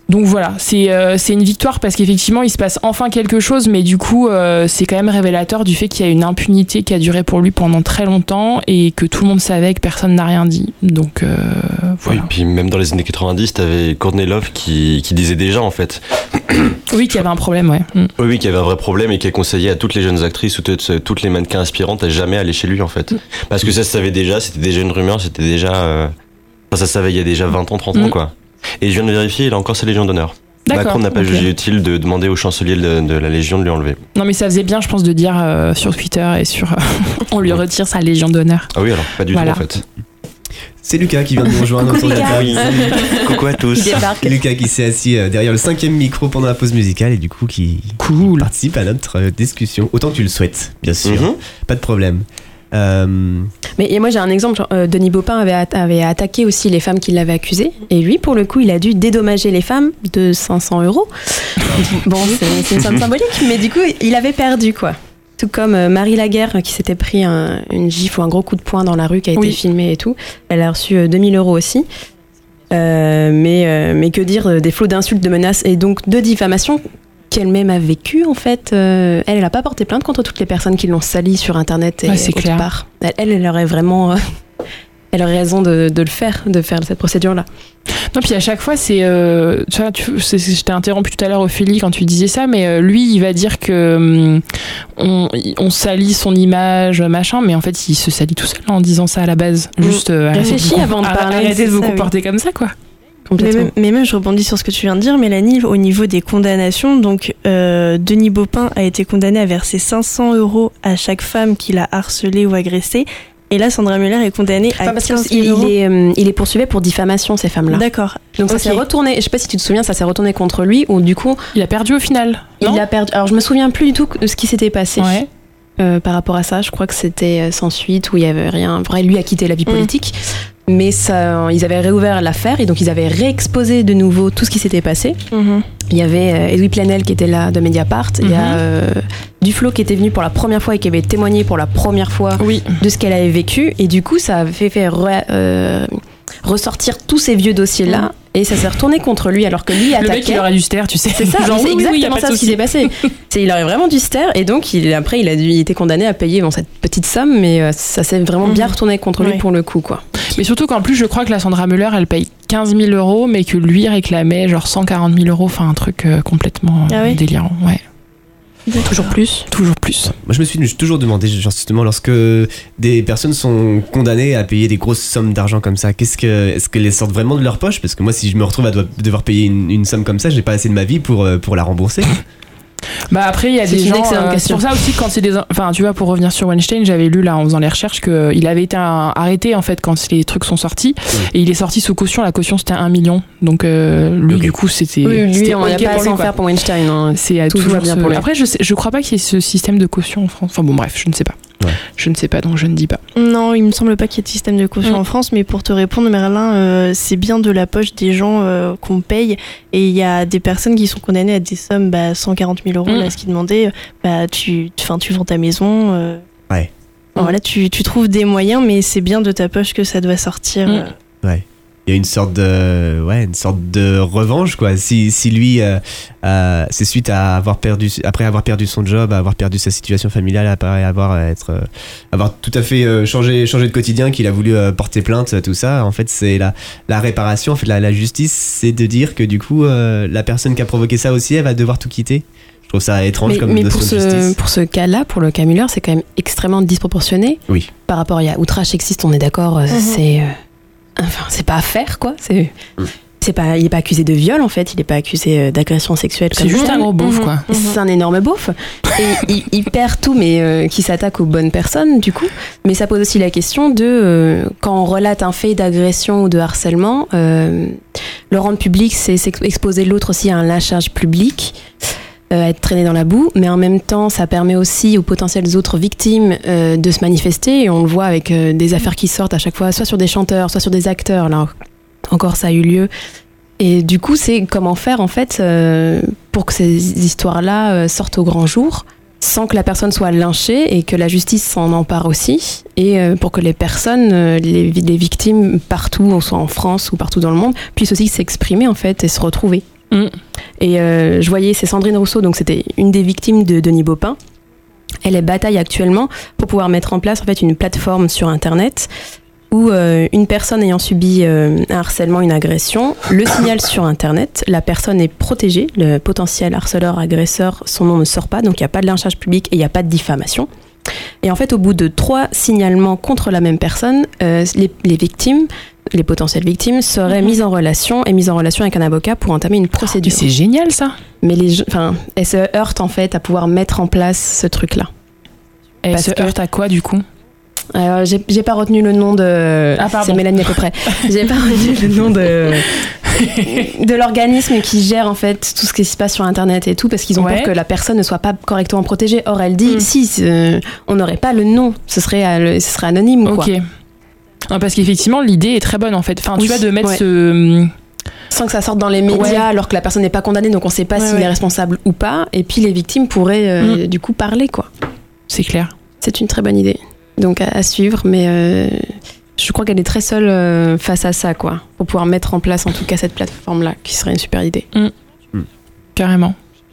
Donc voilà, c'est, euh, c'est une victoire parce qu'effectivement il se passe enfin quelque chose, mais du coup euh, c'est quand même révélateur du fait qu'il y a une impunité qui a duré pour lui pendant très longtemps et que tout le monde savait que personne n'a rien dit. Donc euh, voilà. Oui, puis même dans les années quatre-vingt-dix, t'avais Courtney Love qui, qui disait déjà en fait. Oui, qu'il y avait un problème, ouais. Mm. Oui, oui, qu'il y avait un vrai problème et qui a conseillé à toutes les jeunes actrices ou toutes, toutes les mannequins aspirantes à jamais aller chez lui en fait. Mm. Parce que ça se savait déjà, c'était déjà une rumeur, c'était déjà... Euh... Enfin, ça se savait il y a déjà vingt ans, trente mm. ans quoi. Et je viens de vérifier, il a encore sa Légion d'honneur. D'accord, Macron n'a pas okay. jugé utile de demander au chancelier de, de la Légion de lui enlever. Non mais ça faisait bien, je pense, de dire euh, sur Twitter et sur... on lui retire sa Légion d'honneur. Ah oui, alors pas du voilà. tout en fait. C'est Lucas qui vient de nous rejoindre autour de la table. Coucou à tous. Lucas qui s'est assis derrière le cinquième micro pendant la pause musicale et du coup qui cool. participe à notre discussion. Autant que tu le souhaites, bien sûr. Mm-hmm. Pas de problème. Euh... Mais et moi j'ai un exemple, genre, euh, Denis Baupin avait, at- avait attaqué aussi les femmes qui l'avaient accusé et lui pour le coup il a dû dédommager les femmes de cinq cents euros. Bon c'est, c'est une somme symbolique mais du coup il avait perdu quoi. Tout comme euh, Marie Laguerre qui s'était pris un, une gifle ou un gros coup de poing dans la rue qui a été oui. filmé et tout. Elle a reçu euh, deux mille euros aussi. Euh, mais, euh, mais que dire euh, des flots d'insultes, de menaces et donc de diffamation qu'elle-même a vécu en fait. Euh, elle, elle a pas porté plainte contre toutes les personnes qui l'ont salie sur internet et ouais, c'est autre clair. part. Elle, elle, elle aurait vraiment, euh, elle aurait raison de, de le faire, de faire cette procédure-là. Non, puis à chaque fois, c'est, euh, tu vois, tu, c'est, je t'ai interrompu tout à l'heure, Ophélie, quand tu disais ça, mais euh, lui, il va dire que hum, on, on salit son image, machin, mais en fait, il se salit tout seul en disant ça à la base. Mmh. Juste euh, réfléchis arrêtez avant de parler. Arrêtez de vous ça, comporter oui. comme ça, quoi. Mais même, mais même, je rebondis sur ce que tu viens de dire, Mélanie, au niveau des condamnations, donc euh, Denis Baupin a été condamné à verser cinq cents euros à chaque femme qu'il a harcelée ou agressée. Et là, Sandra Müller est condamnée à enfin, quinze mille euros. Il est, euh, il est poursuivi pour diffamation, ces femmes-là. D'accord. Donc okay. ça s'est retourné, je sais pas si tu te souviens, ça s'est retourné contre lui, ou du coup... Il a perdu au final. Il non a perdu. Alors je me souviens plus du tout de ce qui s'était passé. Ouais. Euh, par rapport à ça, je crois que c'était sans suite, où il y avait rien. Vrai, lui a quitté la vie politique. Mmh. Mais ça, ils avaient réouvert l'affaire et donc ils avaient réexposé de nouveau tout ce qui s'était passé. Mm-hmm. Il y avait euh, Edoui Plenel qui était là de Mediapart. Mm-hmm. Il y a euh, Duflo qui était venu pour la première fois et qui avait témoigné pour la première fois oui. de ce qu'elle avait vécu. Et du coup, ça avait fait re, euh, ressortir tous ces vieux dossiers-là. Mm-hmm. Et ça s'est retourné contre lui alors que lui attaquait. Le mec, il aurait dû se taire, tu sais. C'est ça, genre, c'est oui, exactement oui, ça ce qui s'est passé. C'est, il aurait vraiment dû se taire et donc il, après il a dû, il était condamné à payer bon, cette petite somme, mais euh, ça s'est vraiment mmh. bien retourné contre lui ouais. pour le coup, quoi. Mais surtout qu'en plus, je crois que la Sandra Müller, elle paye quinze mille euros, mais que lui réclamait genre cent quarante mille euros, enfin un truc euh, complètement euh, ah oui délirant, ouais. Toujours plus. Toujours plus. Moi, je me suis toujours demandé, genre, justement, lorsque des personnes sont condamnées à payer des grosses sommes d'argent comme ça, qu'est-ce que, est-ce qu'elles sortent vraiment de leur poche ? Parce que moi, si je me retrouve à devoir payer une, une somme comme ça, j'ai pas assez de ma vie pour, pour la rembourser. Bah après il y a c'est des gens euh, c'est pour ça aussi quand c'est des enfin tu vois pour revenir sur Weinstein j'avais lu là en faisant les recherches que il avait été un, arrêté en fait quand les trucs sont sortis oui. et il est sorti sous caution, la caution c'était un million donc euh, lui okay. du coup c'était oui, lui c'était on n'a pas à s'en faire pour Weinstein hein. C'est tout va bien ce... pour lui. Après je sais, je crois pas qu'il y ait ce système de caution en France, enfin bon bref je ne sais pas. Ouais. Je ne sais pas, donc je ne dis pas. Non, il me semble pas qu'il y ait de système de caution mmh. en France, mais pour te répondre, Merlin, euh, c'est bien de la poche des gens euh, qu'on paye. Et il y a des personnes qui sont condamnées à des sommes, bah, cent quarante mille euros, mmh. là, ce qu'ils demandaient. Bah, tu, tu, tu vends ta maison. Euh, ouais. Bon, mmh. Voilà, tu, tu trouves des moyens, mais c'est bien de ta poche que ça doit sortir. Mmh. Euh. Ouais. Il y a une sorte de, ouais, une sorte de revanche, quoi. Si, si lui, euh, euh, c'est suite à avoir perdu, après avoir perdu son job, à avoir perdu sa situation familiale, après avoir être, euh, avoir tout à fait euh, changé, changé de quotidien, qu'il a voulu euh, porter plainte, tout ça. En fait, c'est la, la réparation, en fait, la, la justice, c'est de dire que du coup, euh, la personne qui a provoqué ça aussi, elle va devoir tout quitter. Je trouve ça étrange mais, comme mais notion pour ce, de justice. pour ce cas-là, pour le cas Müller, c'est quand même extrêmement disproportionné. Oui. Par rapport à outrage sexiste, on est d'accord, mm-hmm. c'est. Euh, Enfin, c'est pas à faire, quoi. C'est, mmh. c'est pas, il est pas accusé de viol, en fait. Il est pas accusé d'agression sexuelle. C'est juste ça. Un gros beauf, mmh. quoi. Mmh. C'est un énorme beauf. Et il, il perd tout, mais euh, qui s'attaque aux bonnes personnes, du coup. Mais ça pose aussi la question de, euh, quand on relate un fait d'agression ou de harcèlement, euh, le rendre public, c'est exposer l'autre aussi à un lynchage public. Euh, être traîné dans la boue, mais en même temps ça permet aussi aux potentielles autres victimes euh, de se manifester et on le voit avec euh, des affaires qui sortent à chaque fois, soit sur des chanteurs, soit sur des acteurs, là encore ça a eu lieu et du coup c'est comment faire en fait euh, pour que ces histoires-là euh, sortent au grand jour sans que la personne soit lynchée et que la justice s'en empare aussi et euh, pour que les personnes, euh, les, les victimes partout, soit en France ou partout dans le monde, puissent aussi s'exprimer en fait et se retrouver. Mmh. Et euh, je voyais, c'est Sandrine Rousseau, donc c'était une des victimes de Denis Baupin. Elle est bataille actuellement pour pouvoir mettre en place en fait une plateforme sur Internet où euh, une personne ayant subi euh, un harcèlement, une agression, le signale sur Internet, la personne est protégée, le potentiel harceleur, agresseur, son nom ne sort pas, donc il n'y a pas de lynchage public et il n'y a pas de diffamation. Et en fait, au bout de trois signalements contre la même personne, euh, les, les victimes, les potentielles victimes, seraient mmh. mises en relation et mises en relation avec un avocat pour entamer une procédure. Oh, mais c'est génial ça. Mais les, enfin, elles se heurtent en fait à pouvoir mettre en place ce truc-là. Elles Parce se que... heurtent à quoi du coup? Alors, j'ai, j'ai pas retenu le nom de... Ah, pardon. C'est Mélanie à peu près. J'ai pas retenu le nom de... de l'organisme qui gère en fait tout ce qui se passe sur Internet et tout, parce qu'ils ont ouais. peur que la personne ne soit pas correctement protégée. Or, elle dit, mm. si, euh, on n'aurait pas le nom, ce serait, euh, ce serait anonyme, quoi. Ok. Non, parce qu'effectivement, l'idée est très bonne, en fait. Enfin, oui. tu vois, de mettre ouais. ce... Sans que ça sorte dans les médias, ouais. alors que la personne n'est pas condamnée, donc on sait pas ouais, s'il ouais. est responsable ou pas. Et puis, les victimes pourraient, euh, mm. du coup, parler, quoi. C'est clair. C'est une très bonne idée. Donc à, à suivre, mais euh, je crois qu'elle est très seule euh, face à ça, quoi, pour pouvoir mettre en place en tout cas cette plateforme-là, qui serait une super idée. Mmh. Mmh. Carrément.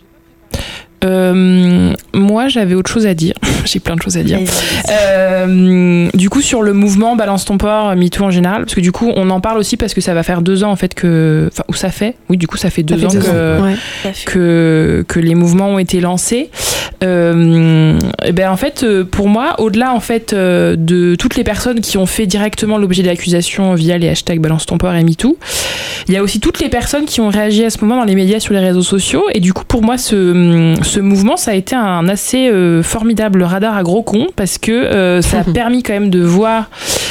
Euh, moi, j'avais autre chose à dire. J'ai plein de choses à dire. Euh, du coup, sur le mouvement Balance ton port, MeToo en général, parce que du coup, on en parle aussi parce que ça va faire deux ans en fait que, enfin, ou ça fait, oui, du coup, ça fait deux ça ans, fait deux que, ans. Ouais. que que les mouvements ont été lancés. Euh, et ben en fait, pour moi, au-delà en fait de toutes les personnes qui ont fait directement l'objet d'accusations via les hashtags Balance ton port et MeToo, il y a aussi toutes les personnes qui ont réagi à ce moment dans les médias, sur les réseaux sociaux. Et du coup, pour moi, ce ce mouvement, ça a été un assez euh, formidable radar à gros cons, parce que euh, ça a permis quand même de voir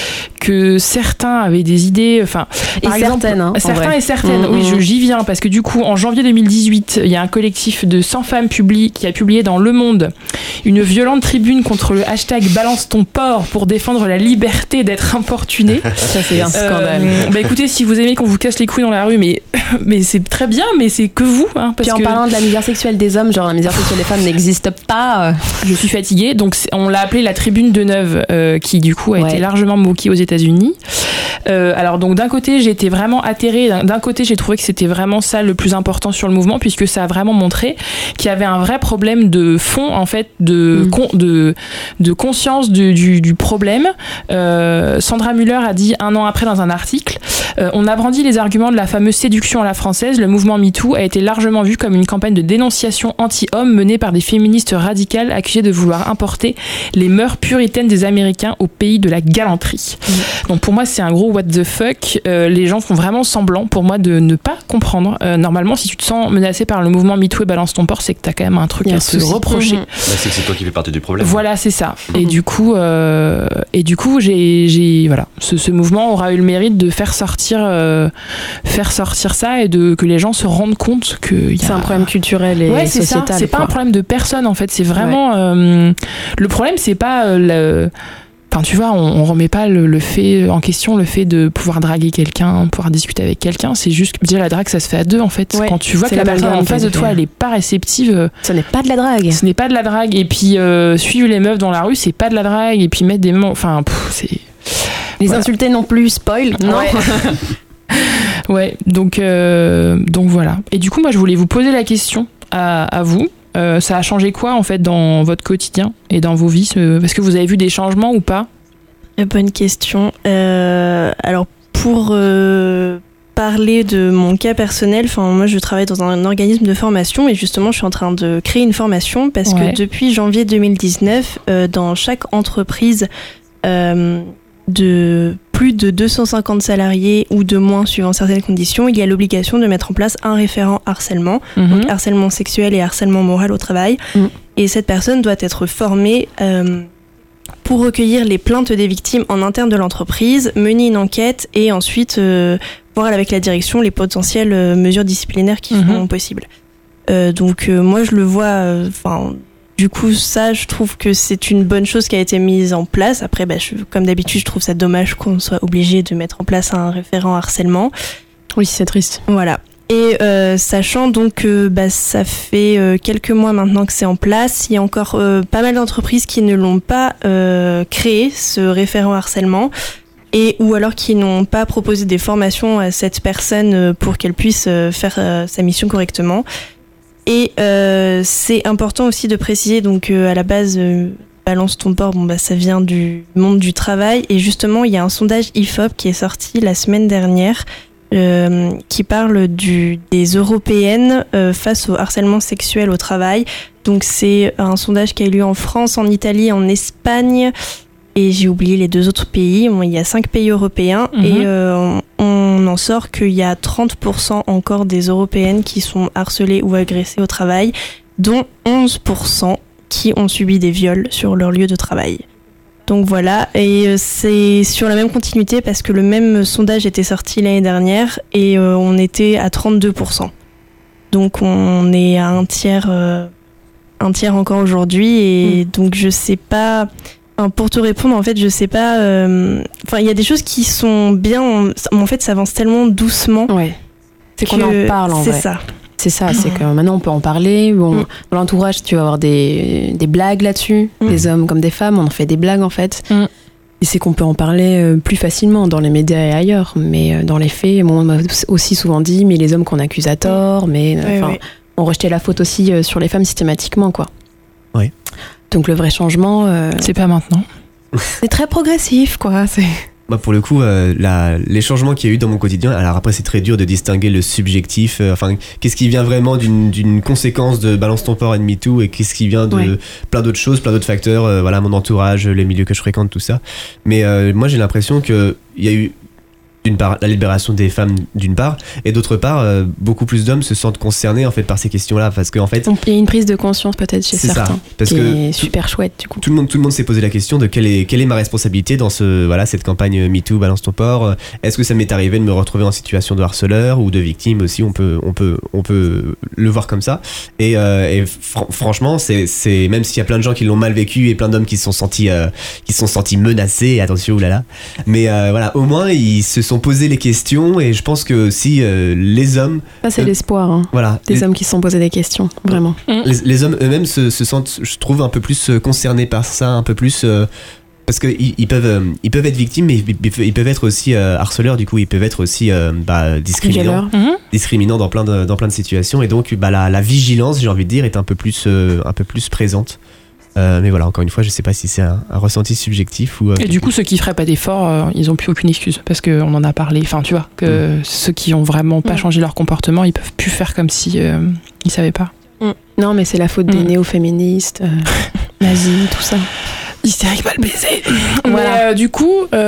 que certains avaient des idées, enfin, et par exemple, certaines, hein, certains et certaines. Mmh, oui, je, j'y viens parce que du coup, en janvier deux mille dix-huit, il y a un collectif de cent femmes publiques qui a publié dans Le Monde une violente tribune contre le hashtag Balance ton port pour défendre la liberté d'être importuné. Ça, c'est un scandale. Euh, bah écoutez, si vous aimez qu'on vous casse les couilles dans la rue, mais mais c'est très bien, mais c'est que vous, hein, parce Puis en que... parlant de la misère sexuelle des hommes, genre la misère sexuelle des femmes n'existe pas. Je suis fatiguée, donc on l'a appelée la tribune de Neuve, euh, qui du coup a ouais. été largement moquée aux États-Unis. Euh, alors donc d'un côté j'ai été vraiment atterrée, d'un côté j'ai trouvé que c'était vraiment ça le plus important sur le mouvement, puisque ça a vraiment montré qu'il y avait un vrai problème de fond en fait, de, mmh. con, de, de conscience du, du, du problème. Euh, Sandra Müller a dit un an après dans un article, euh, on a brandi les arguments de la fameuse séduction à la française, le mouvement MeToo a été largement vu comme une campagne de dénonciation anti-homme menée par des féministes radicales accusées de vouloir importer les mœurs puritaines des Américains au pays de la galanterie. Mmh. Donc pour moi c'est un gros what the fuck. Euh, les gens font vraiment semblant pour moi de ne pas comprendre. Euh, normalement, si tu te sens menacé par le mouvement MeToo et Balance ton port, c'est que t'as quand même un truc à se reprocher. Mmh. Bah, c'est que c'est toi qui fais partie du problème. Voilà, c'est ça. Mmh. Et du coup, euh, et du coup, j'ai, j'ai voilà, ce, ce mouvement aura eu le mérite de faire sortir, euh, faire sortir ça et de que les gens se rendent compte que y a... c'est un problème culturel et ouais, c'est sociétal. Ça. C'est quoi. pas un problème de personne en fait. C'est vraiment ouais. euh, le problème. C'est pas euh, le Enfin, tu vois, on, on remet pas le, le fait en question, le fait de pouvoir draguer quelqu'un, pouvoir discuter avec quelqu'un. C'est juste dire la drague, ça se fait à deux en fait. Ouais, quand tu vois que la personne en face de toi, elle est pas réceptive. Ce n'est pas de la drague. Ce n'est pas de la drague. Et puis euh, suivre les meufs dans la rue, c'est pas de la drague. Et puis mettre des mots, enfin, pff, c'est. Les voilà. insulter non plus, spoil. Non. Ouais. ouais. Donc euh, donc voilà. Et du coup, moi, je voulais vous poser la question à, à vous. Euh, ça a changé quoi en fait dans votre quotidien et dans vos vies? Est-ce que vous avez vu des changements ou pas? Bonne question. Euh, alors pour euh, parler de mon cas personnel, enfin moi je travaille dans un organisme de formation et justement je suis en train de créer une formation parce ouais. que depuis janvier deux mille dix-neuf, euh, dans chaque entreprise euh, de plus de deux cent cinquante salariés ou de moins suivant certaines conditions, il y a l'obligation de mettre en place un référent harcèlement, mmh. donc harcèlement sexuel et harcèlement moral au travail. Mmh. Et cette personne doit être formée euh, pour recueillir les plaintes des victimes en interne de l'entreprise, mener une enquête et ensuite euh, voir avec la direction les potentielles euh, mesures disciplinaires qui mmh. seront possibles. Euh, donc euh, moi je le vois... enfin. Euh, Du coup, ça, je trouve que c'est une bonne chose qui a été mise en place. Après, bah, je, comme d'habitude, je trouve ça dommage qu'on soit obligé de mettre en place un référent harcèlement. Oui, c'est triste. Voilà. Et euh, sachant donc que bah, ça fait euh, quelques mois maintenant que c'est en place, il y a encore euh, pas mal d'entreprises qui ne l'ont pas euh, créé, ce référent harcèlement. et ou alors qui n'ont pas proposé des formations à cette personne pour qu'elle puisse faire euh, sa mission correctement. Et euh, c'est important aussi de préciser, donc euh, à la base, euh, Balance ton port, bon bah ça vient du monde du travail, et justement il y a un sondage I F O P qui est sorti la semaine dernière euh, qui parle du des Européennes euh, face au harcèlement sexuel au travail. Donc c'est un sondage qui a eu lieu en France, en Italie, en Espagne. Et j'ai oublié les deux autres pays. Bon, il y a cinq pays européens mmh. et euh, on, on en sort qu'il y a trente pour cent encore des Européennes qui sont harcelées ou agressées au travail, dont onze pour cent qui ont subi des viols sur leur lieu de travail. Donc voilà, et c'est sur la même continuité parce que le même sondage était sorti l'année dernière et euh, on était à trente-deux pour cent. Donc on est à un tiers, euh, un tiers encore aujourd'hui et mmh. donc je sais pas... Enfin, pour te répondre, en fait, je sais pas. Euh... Enfin, il y a des choses qui sont bien. En fait, ça avance tellement doucement. Ouais. C'est qu'on en parle en c'est vrai. C'est ça. C'est ça. C'est que maintenant on peut en parler. Bon, mm. dans l'entourage, tu vas avoir des des blagues là-dessus, mm. des hommes comme des femmes. On en fait des blagues en fait. Mm. Et c'est qu'on peut en parler plus facilement dans les médias et ailleurs. Mais dans les faits, bon, on m'a aussi souvent dit, mais les hommes qu'on accuse à tort, mais ouais, enfin, ouais. on rejetait la faute aussi sur les femmes systématiquement, quoi. Oui. Donc le vrai changement, euh, c'est pas maintenant. C'est très progressif, quoi. C'est... Bah pour le coup, euh, la, les changements qu'il y a eu dans mon quotidien, alors après c'est très dur de distinguer le subjectif, euh, enfin qu'est-ce qui vient vraiment d'une, d'une conséquence de Balance ton port et de MeToo et qu'est-ce qui vient de ouais. plein d'autres choses, plein d'autres facteurs, euh, voilà, mon entourage, les milieux que je fréquente, tout ça. Mais euh, moi j'ai l'impression qu'il y a eu d'une part la libération des femmes d'une part et d'autre part euh, beaucoup plus d'hommes se sentent concernés en fait par ces questions-là parce que en fait il y a une prise de conscience peut-être chez c'est certains ça, parce qui que est super chouette du coup tout le monde tout le monde s'est posé la question de quelle est quelle est ma responsabilité dans ce voilà cette campagne MeToo Balance ton port. Est-ce que ça m'est arrivé de me retrouver en situation de harceleur ou de victime aussi, on peut on peut on peut le voir comme ça et, euh, et fr- franchement c'est c'est même s'il y a plein de gens qui l'ont mal vécu et plein d'hommes qui se sont sentis euh, qui se sont sentis menacés, attention oulala, mais euh, voilà, au moins ils se sont posé les questions. Et je pense que si euh, les hommes... Ça, c'est euh, l'espoir. Hein. Voilà. Des les, hommes qui se sont posés des questions, vraiment. Les, les hommes eux-mêmes se, se sentent, je trouve, un peu plus concernés par ça, un peu plus... Euh, parce qu'ils ils peuvent, euh, ils peuvent être victimes, mais ils, ils peuvent être aussi euh, harceleurs, du coup, ils peuvent être aussi euh, bah, discriminants, mm-hmm. discriminants dans plein de, dans plein de situations. Et donc, bah, la, la vigilance, j'ai envie de dire, est un peu plus, euh, un peu plus présente. Euh, mais voilà, encore une fois, je sais pas si c'est un, un ressenti subjectif ou. Euh, et du coup, ceux qui feraient pas d'efforts, euh, ils ont plus aucune excuse parce qu'on en a parlé. Enfin, tu vois, que mmh. ceux qui ont vraiment pas mmh. changé leur comportement, ils peuvent plus faire comme si euh, ils savaient pas. Mmh. Non, mais c'est la faute des mmh. néo-féministes, euh, nazis, tout ça. Hystérique mal baisé. Voilà. Euh, du coup,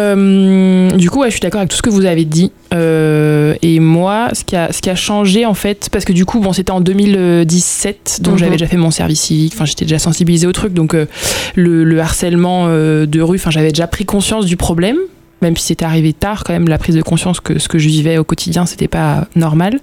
euh, du coup, ouais, je suis d'accord avec tout ce que vous avez dit. Euh, et moi, ce qui a, ce qui a changé en fait, parce que du coup, bon, c'était en deux mille dix-sept, donc mm-hmm. j'avais déjà fait mon service civique. Enfin, j'étais déjà sensibilisée au truc, donc euh, le, le harcèlement euh, de rue. Enfin, j'avais déjà pris conscience du problème. Même si c'était arrivé tard, quand même, la prise de conscience que ce que je vivais au quotidien, c'était pas normal.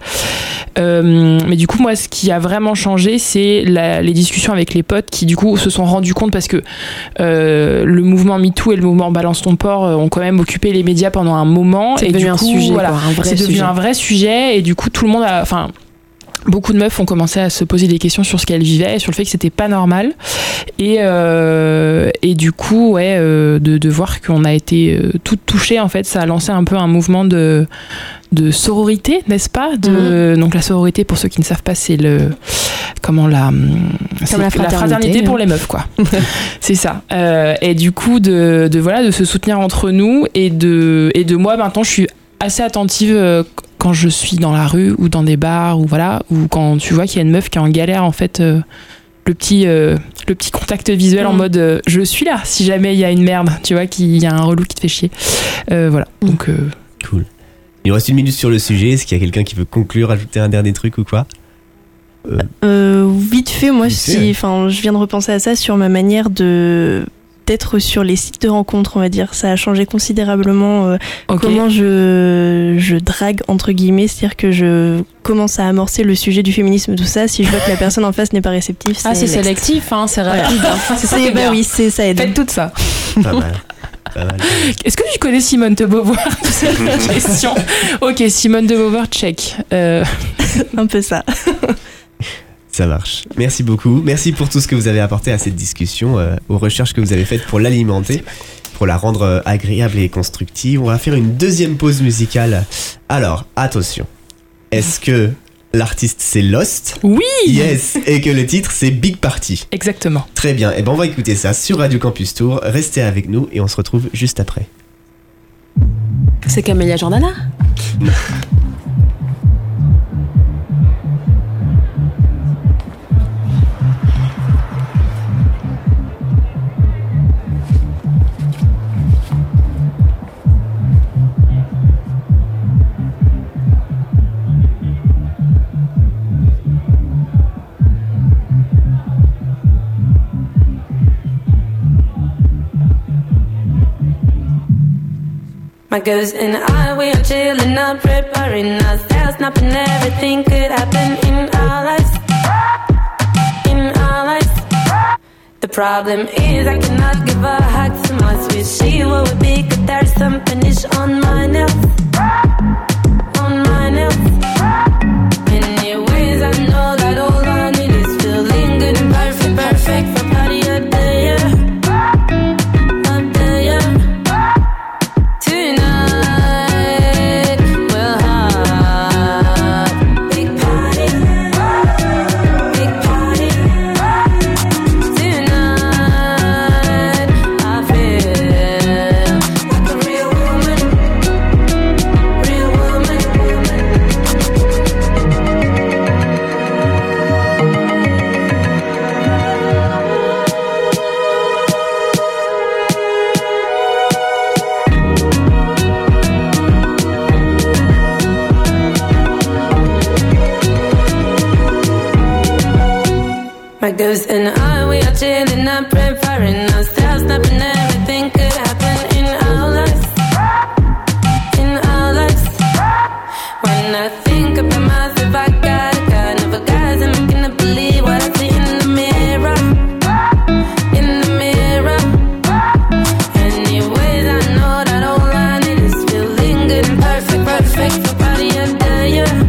Euh, mais du coup, moi, ce qui a vraiment changé, c'est la, les discussions avec les potes qui, du coup, se sont rendus compte parce que euh, le mouvement MeToo et le mouvement Balance ton port ont quand même occupé les médias pendant un moment. C'est et devenu du un coup, sujet, voilà, quoi, un vrai c'est devenu sujet. un vrai sujet. Et du coup, tout le monde a... Enfin, beaucoup de meufs ont commencé à se poser des questions sur ce qu'elles vivaient, sur le fait que c'était pas normal. Et, euh, et du coup, ouais, euh, de, de voir qu'on a été euh, toutes touchées, en fait, ça a lancé un peu un mouvement de, de sororité, n'est-ce pas de, mmh. Donc la sororité, pour ceux qui ne savent pas, c'est le... Comment la... C'est la fraternité, la fraternité pour les meufs, quoi. C'est ça. Euh, et du coup, de, de, voilà, de se soutenir entre nous et de, et de moi, maintenant, je suis assez attentive... Euh, quand je suis dans la rue ou dans des bars ou voilà, ou quand tu vois qu'il y a une meuf qui est en galère, en fait, euh, le petit euh, le petit contact visuel mmh. en mode euh, je suis là si jamais il y a une merde, tu vois, qu'il y a un relou qui te fait chier, euh, voilà. Mmh. Donc euh... cool. Il nous reste une minute sur le sujet. Est-ce qu'il y a quelqu'un qui veut conclure, ajouter un dernier truc ou quoi? euh... Euh, vite fait, moi, vite si, enfin, je viens de repenser à ça sur ma manière de d'être sur les sites de rencontres, on va dire. Ça a changé considérablement euh, okay. comment je, je drague, entre guillemets, c'est-à-dire que je commence à amorcer le sujet du féminisme, tout ça. Si je vois que la personne en face n'est pas réceptive, c'est ah, c'est next. sélectif, hein, c'est rapide. Voilà. Hein. C'est ça, bah bien. Oui, c'est, ça aide. Faites tout ça. Pas mal. Pas mal. Est-ce que tu connais Simone de Beauvoir? C'est la question. Ok, Simone de Beauvoir, check. Euh... Un peu ça. Ça marche. Merci beaucoup. Merci pour tout ce que vous avez apporté à cette discussion, euh, aux recherches que vous avez faites pour l'alimenter, pour pour la rendre agréable et constructive, on va faire une deuxième pause musicale. Alors, attention. Est-ce que l'artiste c'est Lost? Oui. Yes. Et que le titre c'est Big Party. Exactement. Très bien. Et ben on va écouter ça sur Radio Campus Tour. Restez avec nous et on se retrouve juste après. C'est Camélia Jordana? Non. My girls and I, we are chilling up, preparing ourselves, snapping everything could happen in our lives, in our lives. The problem is I cannot give a hug to my sweet. She will be good, there's some finish on my nails, on my nails. Anyways, I know that all I need is feeling good and perfect, perfect for party of the year. My girls and I, we are chilling up, preparing ourselves, snapping everything could happen in our lives, in our lives. When I think about myself, I got a kind of a guys, I'm making believe what I see in the mirror, in the mirror. Anyways, I know that all I need is feeling good and perfect, perfect for party of the year.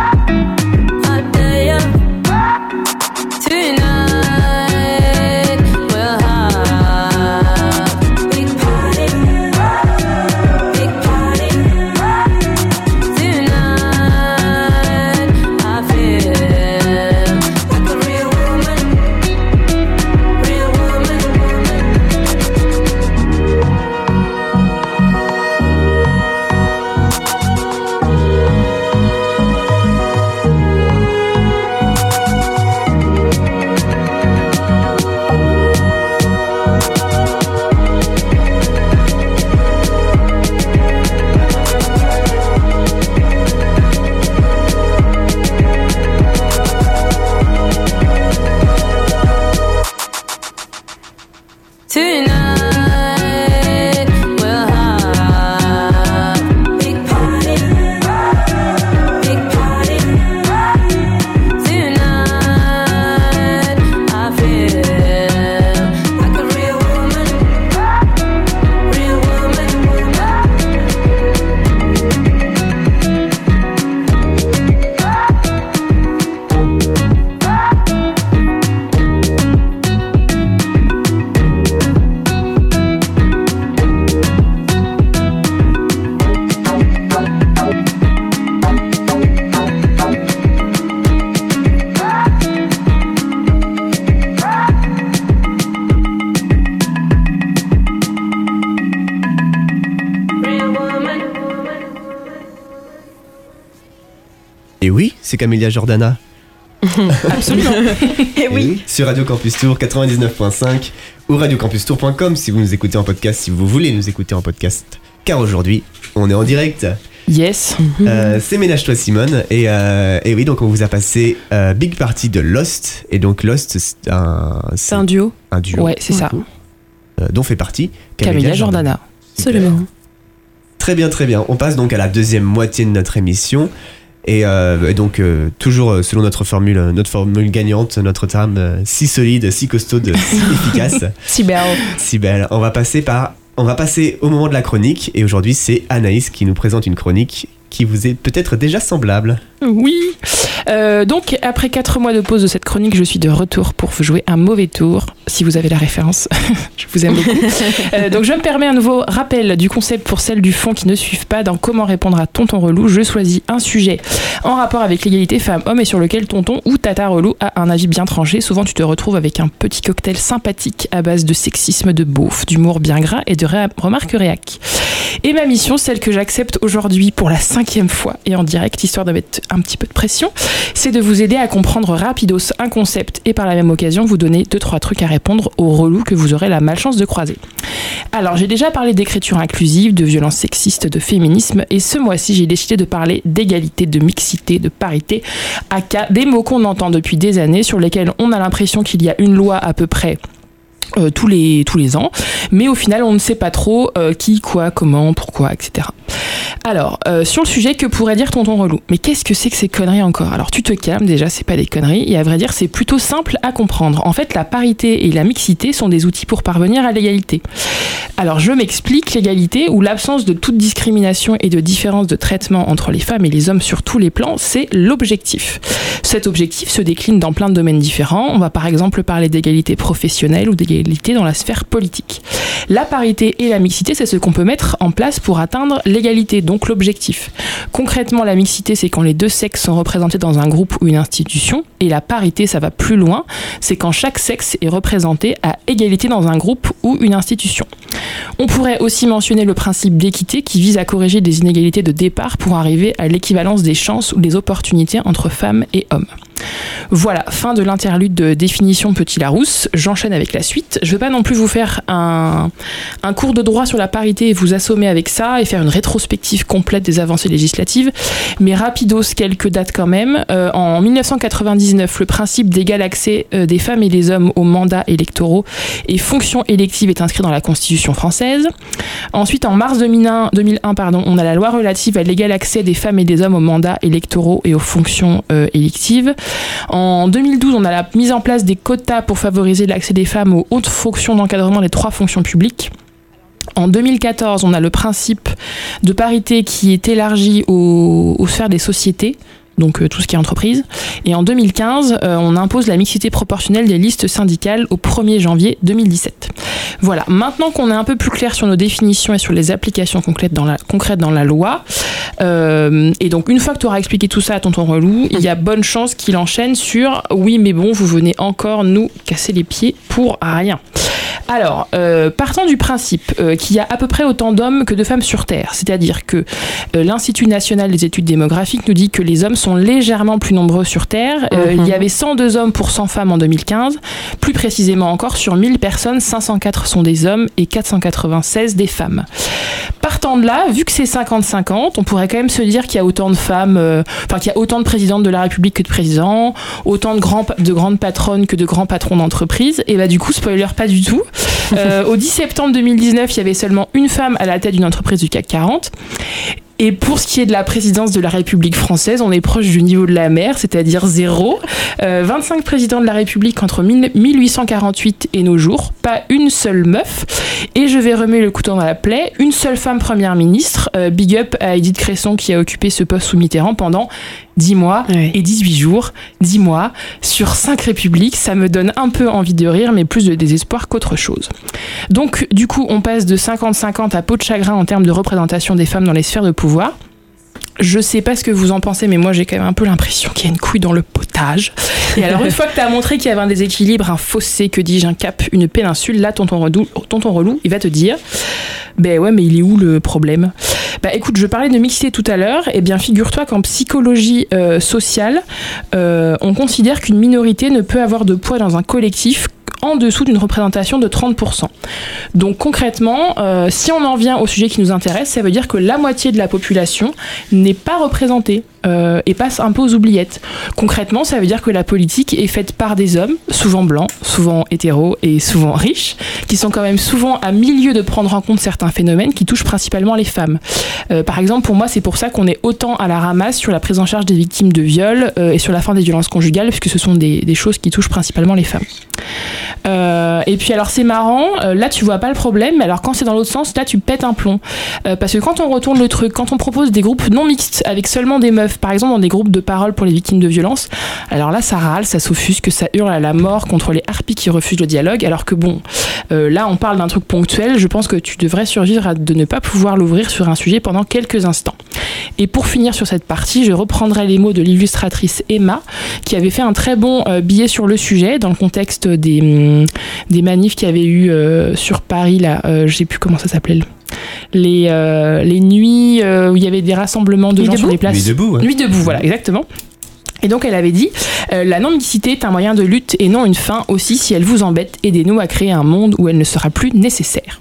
C'est Camélia Jordana. Absolument. Et oui. Sur Radio Campus Tour quatre-vingt-dix-neuf point cinq ou radio campus tour point com si vous nous écoutez en podcast, si vous voulez nous écouter en podcast. Car aujourd'hui, on est en direct. Yes. Euh, c'est Ménage-toi Simone. Et, euh, et oui, donc on vous a passé euh, Big Party de Lost. Et donc Lost, c'est un... C'est, c'est un duo. Un duo. Ouais, c'est ça. Euh, dont fait partie Camélia Jordana. Absolument. Très bien, très bien. On passe donc à la deuxième moitié de notre émission. Et, euh, et donc, euh, toujours selon notre formule, notre formule gagnante, notre terme euh, si solide, si costaude, si efficace. Si belle. Si belle. On va passer par, on va passer au moment de la chronique. Et aujourd'hui, c'est Anaïs qui nous présente une chronique qui vous est peut-être déjà semblable. Oui. Euh, donc, après quatre mois de pause de cette chronique, je suis de retour pour vous jouer un mauvais tour, si vous avez la référence. Je vous aime beaucoup. Euh, donc, je me permets un nouveau rappel du concept pour celles du fond qui ne suivent pas. Dans Comment répondre à Tonton Relou, je choisis un sujet en rapport avec l'égalité femmes-hommes et sur lequel Tonton ou Tata Relou a un avis bien tranché. Souvent, tu te retrouves avec un petit cocktail sympathique à base de sexisme, de beauf, d'humour bien gras et de ré- remarques réac. Et ma mission, celle que j'accepte aujourd'hui pour la cinquième fois et en direct, histoire de mettre un petit peu de pression, c'est de vous aider à comprendre rapidos un concept et par la même occasion vous donner deux trois trucs à répondre aux relous que vous aurez la malchance de croiser. Alors j'ai déjà parlé d'écriture inclusive, de violence sexiste, de féminisme et ce mois-ci j'ai décidé de parler d'égalité, de mixité, de parité, aka des mots qu'on entend depuis des années sur lesquels on a l'impression qu'il y a une loi à peu près Euh, tous les tous les ans, mais au final on ne sait pas trop euh, qui, quoi, comment, pourquoi, et cetera. Alors euh, sur le sujet, que pourrait dire Tonton Relou ? Mais qu'est-ce que c'est que ces conneries encore ? Alors tu te calmes, déjà c'est pas des conneries et à vrai dire c'est plutôt simple à comprendre. En fait la parité et la mixité sont des outils pour parvenir à l'égalité. Alors je m'explique, l'égalité ou l'absence de toute discrimination et de différence de traitement entre les femmes et les hommes sur tous les plans, c'est l'objectif. Cet objectif se décline dans plein de domaines différents. On va par exemple parler d'égalité professionnelle ou d'égalité dans la sphère politique. La parité et la mixité, c'est ce qu'on peut mettre en place pour atteindre l'égalité, donc l'objectif. Concrètement, la mixité, c'est quand les deux sexes sont représentés dans un groupe ou une institution, et la parité, ça va plus loin, c'est quand chaque sexe est représenté à égalité dans un groupe ou une institution. On pourrait aussi mentionner le principe d'équité qui vise à corriger des inégalités de départ pour arriver à l'équivalence des chances ou des opportunités entre femmes et hommes. Voilà, fin de l'interlude de définition Petit Larousse. J'enchaîne avec la suite. Je ne vais pas non plus vous faire un, un cours de droit sur la parité et vous assommer avec ça et faire une rétrospective complète des avancées législatives, mais rapidos, quelques dates quand même. Euh, en dix-neuf cent quatre-vingt-dix-neuf, le principe d'égal accès euh, des femmes et des hommes aux mandats électoraux et fonctions électives est inscrit dans la Constitution française. Ensuite, en mars deux mille un, deux mille un pardon, on a la loi relative à l'égal accès des femmes et des hommes aux mandats électoraux et aux fonctions euh, électives. En deux mille douze, on a la mise en place des quotas pour favoriser l'accès des femmes aux hautes fonctions d'encadrement des trois fonctions publiques. En deux mille quatorze, on a le principe de parité qui est élargi aux, aux sphères des sociétés, donc euh, tout ce qui est entreprise. Et en deux mille quinze, euh, on impose la mixité proportionnelle des listes syndicales au premier janvier deux mille dix-sept. Voilà, maintenant qu'on est un peu plus clair sur nos définitions et sur les applications concrètes dans la, concrètes dans la loi, euh, et donc une fois que tu auras expliqué tout ça à Tonton Relou, il y a bonne chance qu'il enchaîne sur « Oui, mais bon, vous venez encore nous casser les pieds pour rien ». Alors, euh, partant du principe euh, qu'il y a à peu près autant d'hommes que de femmes sur Terre, c'est-à-dire que euh, l'Institut national des études démographiques nous dit que les hommes sont légèrement plus nombreux sur Terre. Euh, mm-hmm. Il y avait cent deux hommes pour cent femmes en deux mille quinze. Plus précisément encore, sur mille personnes, cinq cent quatre sont des hommes et quatre cent quatre-vingt-seize des femmes. Partant de là, vu que c'est cinquante cinquante, on pourrait quand même se dire qu'il y a autant de femmes, euh, enfin qu'il y a autant de présidentes de la République que de présidents, autant de, grands, de grandes patronnes que de grands patrons d'entreprise. Et bah du coup, spoiler, pas du tout. Euh, au dix septembre deux mille dix-neuf, il y avait seulement une femme à la tête d'une entreprise du C A C quarante. Et pour ce qui est de la présidence de la République française, on est proche du niveau de la mer, c'est-à-dire zéro. Euh, vingt-cinq présidents de la République entre mille huit cent quarante-huit et nos jours, pas une seule meuf. Et je vais remuer le couteau dans la plaie, une seule femme première ministre. Euh, big up à Edith Cresson qui a occupé ce poste sous Mitterrand pendant dix mois oui. et dix-huit jours. dix mois sur cinq républiques, ça me donne un peu envie de rire, mais plus de désespoir qu'autre chose. Donc, du coup, on passe de cinquante cinquante à peau de chagrin en termes de représentation des femmes dans les sphères de pouvoir. Je sais pas ce que vous en pensez, mais moi j'ai quand même un peu l'impression qu'il y a une couille dans le potage. Et alors une fois que t'as montré qu'il y avait un déséquilibre, un fossé, que dis-je, un cap, une péninsule, là tonton relou, tonton relou, il va te dire ben ouais, mais il est où le problème ? Bah écoute, je parlais de mixité tout à l'heure, et bien figure-toi qu'en psychologie euh, sociale, euh, on considère qu'une minorité ne peut avoir de poids dans un collectif en dessous d'une représentation de trente pour cent. Donc concrètement, euh, si on en vient au sujet qui nous intéresse, ça veut dire que la moitié de la population n'est pas représentée euh, et passe un peu aux oubliettes. Concrètement, ça veut dire que la politique est faite par des hommes, souvent blancs, souvent hétéros et souvent riches, qui sont quand même souvent à milieu de prendre en compte certains phénomènes qui touchent principalement les femmes. Euh, par exemple, pour moi, c'est pour ça qu'on est autant à la ramasse sur la prise en charge des victimes de viol euh, et sur la fin des violences conjugales, puisque ce sont des, des choses qui touchent principalement les femmes. Euh, et puis alors c'est marrant, euh, là tu vois pas le problème, mais alors quand c'est dans l'autre sens, là tu pètes un plomb. Euh, parce que quand on retourne le truc, quand on propose des groupes non mixtes avec seulement des meufs, par exemple dans des groupes de parole pour les victimes de violences, alors là ça râle, ça s'offusque, ça hurle à la mort contre les harpies qui refusent le dialogue, alors que bon, euh, là on parle d'un truc ponctuel, je pense que tu devrais survivre à de ne pas pouvoir l'ouvrir sur un sujet pendant quelques instants. Et pour finir sur cette partie, je reprendrai les mots de l'illustratrice Emma, qui avait fait un très bon euh, billet sur le sujet, dans le contexte des, hum, des manifs qu'il y avait eu euh, sur Paris, là, euh, je sais plus comment ça s'appelait. Les, euh, les nuits euh, où il y avait des rassemblements de Nuit gens debout sur les places. Nuit debout, ouais. Nuit debout, voilà, exactement. Et donc elle avait dit euh, la non-mixité est un moyen de lutte et non une fin. Aussi, si elle vous embête, aidez-nous à créer un monde où elle ne sera plus nécessaire.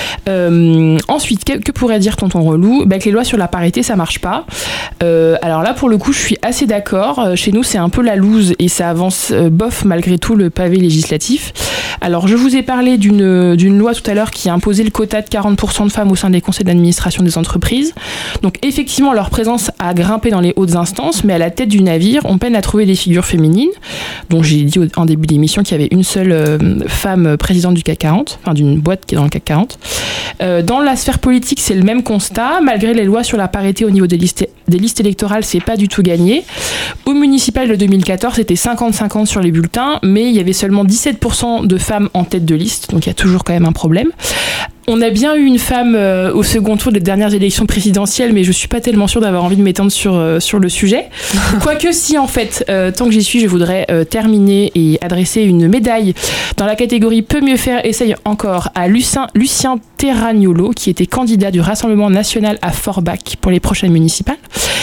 Euh, ensuite, que, que pourrait dire tonton relou? Bah, que les lois sur la parité ça marche pas. Euh, alors là pour le coup je suis assez d'accord. Euh, chez nous c'est un peu la loose et ça avance euh, bof malgré tout le pavé législatif. Alors je vous ai parlé d'une, d'une loi tout à l'heure qui imposait le quota de quarante pour cent de femmes au sein des conseils d'administration des entreprises. Donc effectivement leur présence a grimpé dans les hautes instances, mais à la tête du navire on peine à trouver des figures féminines. Donc j'ai dit au, en début d'émission qu'il y avait une seule euh, femme présidente du C A C quarante, enfin d'une boîte qui est dans le C A C quarante. Euh, dans la sphère politique, c'est le même constat. Malgré les lois sur la parité au niveau des listes, des listes électorales, c'est pas du tout gagné. Au municipal de deux mille quatorze, c'était cinquante cinquante sur les bulletins, mais il y avait seulement dix-sept pour cent de femmes en tête de liste, donc il y a toujours quand même un problème. On a bien eu une femme euh, au second tour des dernières élections présidentielles, mais je suis pas tellement sûre d'avoir envie de m'étendre sur, euh, sur le sujet. Quoique si, en fait, euh, tant que j'y suis, je voudrais euh, terminer et adresser une médaille dans la catégorie Peut mieux faire, essaye encore à Lucien, Lucien Terragnolo, qui était candidat du Rassemblement national à Forbach pour les prochaines municipales.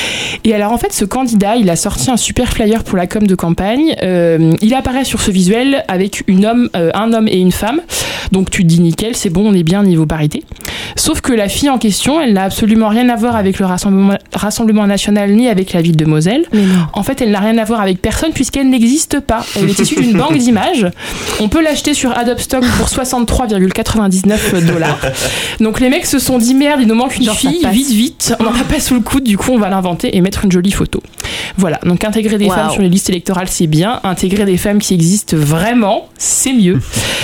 Et alors en fait ce candidat il a sorti un super flyer pour la com de campagne, euh, il apparaît sur ce visuel avec une homme, euh, un homme et une femme, donc tu te dis nickel, c'est bon, on est bien niveau parité. Sauf que la fille en question elle n'a absolument rien à voir avec le Rassemblement, Rassemblement national ni avec la ville de Moselle. En fait elle n'a rien à voir avec personne puisqu'elle n'existe pas, elle est issue d'une banque d'images, on peut l'acheter sur Adobe Stock pour soixante-trois virgule quatre-vingt-dix-neuf dollars. Donc les mecs se sont dit merde il nous manque une Genre, fille, vite vite, on n'en a pas sous le coude, du coup on va l'inventer et mettre une jolie photo. Voilà, donc intégrer des wow. femmes sur les listes électorales c'est bien, intégrer des femmes qui existent vraiment c'est mieux.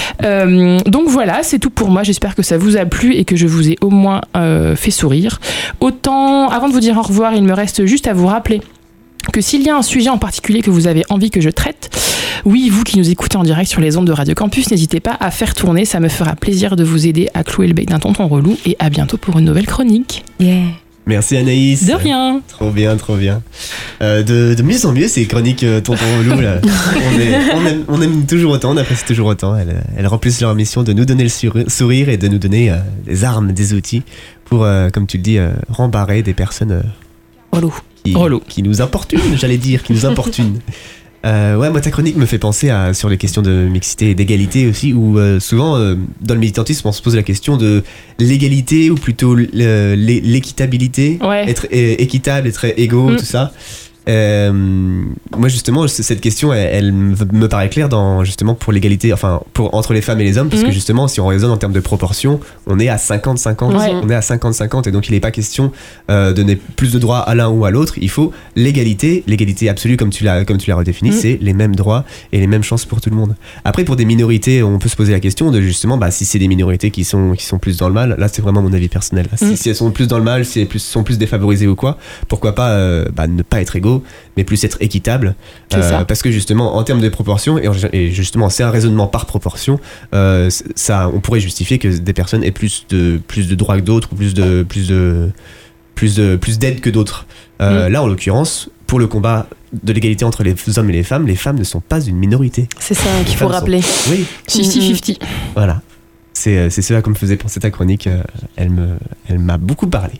euh, donc voilà, c'est tout pour moi, j'espère que ça vous a plu et que je vous ai au moins euh, fait sourire. Autant, avant de vous dire au revoir, il me reste juste à vous rappeler que s'il y a un sujet en particulier que vous avez envie que je traite, oui, vous qui nous écoutez en direct sur les ondes de Radio Campus, n'hésitez pas à faire tourner, ça me fera plaisir de vous aider à clouer le bec d'un tonton relou et à bientôt pour une nouvelle chronique. Yeah. Merci Anaïs. De rien. Trop bien, trop bien. Euh, de, de mieux en mieux ces chroniques euh, tonton relou là. on, est, on, aime, on aime toujours autant, on apprécie toujours autant. Elles, elles remplissent leur mission de nous donner le sourire et de nous donner euh, des armes, des outils pour, euh, comme tu le dis, euh, rembarrer des personnes euh, relou. Qui, qui nous importunent, j'allais dire, qui nous importunent. Euh, ouais, moi ta chronique me fait penser à, sur les questions de mixité et d'égalité aussi, où euh, souvent euh, dans le militantisme on se pose la question de l'égalité ou plutôt l'équitabilité, ouais. Être é- équitable, être égaux, mm. tout ça. Euh, moi justement cette question elle, elle me paraît claire dans, justement pour l'égalité, enfin pour, entre les femmes et les hommes, parce mmh. que justement si on raisonne en termes de proportion on est à cinquante cinquante, ouais. on est à cinquante cinquante et donc il n'est pas question euh, de donner plus de droits à l'un ou à l'autre, il faut l'égalité, l'égalité absolue comme tu l'as, comme tu l'as redéfini, mmh. c'est les mêmes droits et les mêmes chances pour tout le monde. Après pour des minorités on peut se poser la question de justement bah, si c'est des minorités qui sont, qui sont plus dans le mal, là c'est vraiment mon avis personnel, là, mmh. si, si elles sont plus dans le mal, si elles plus, sont plus défavorisées ou quoi, pourquoi pas euh, bah, ne pas être égaux mais plus être équitable, euh, parce que justement en termes de proportion, et, et justement c'est un raisonnement par proportion, euh, ça, on pourrait justifier que des personnes aient plus de, plus de droits que d'autres, ou plus de, plus de, plus de, plus d'aide que d'autres. Euh, mmh. Là en l'occurrence, pour le combat de l'égalité entre les hommes et les femmes, les femmes ne sont pas une minorité. C'est ça qu'il faut rappeler. Sont... Oui. cinquante cinquante. Voilà. C'est, c'est cela que me faisait penser ta chronique, elle, me, elle m'a beaucoup parlé.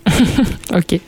Ok.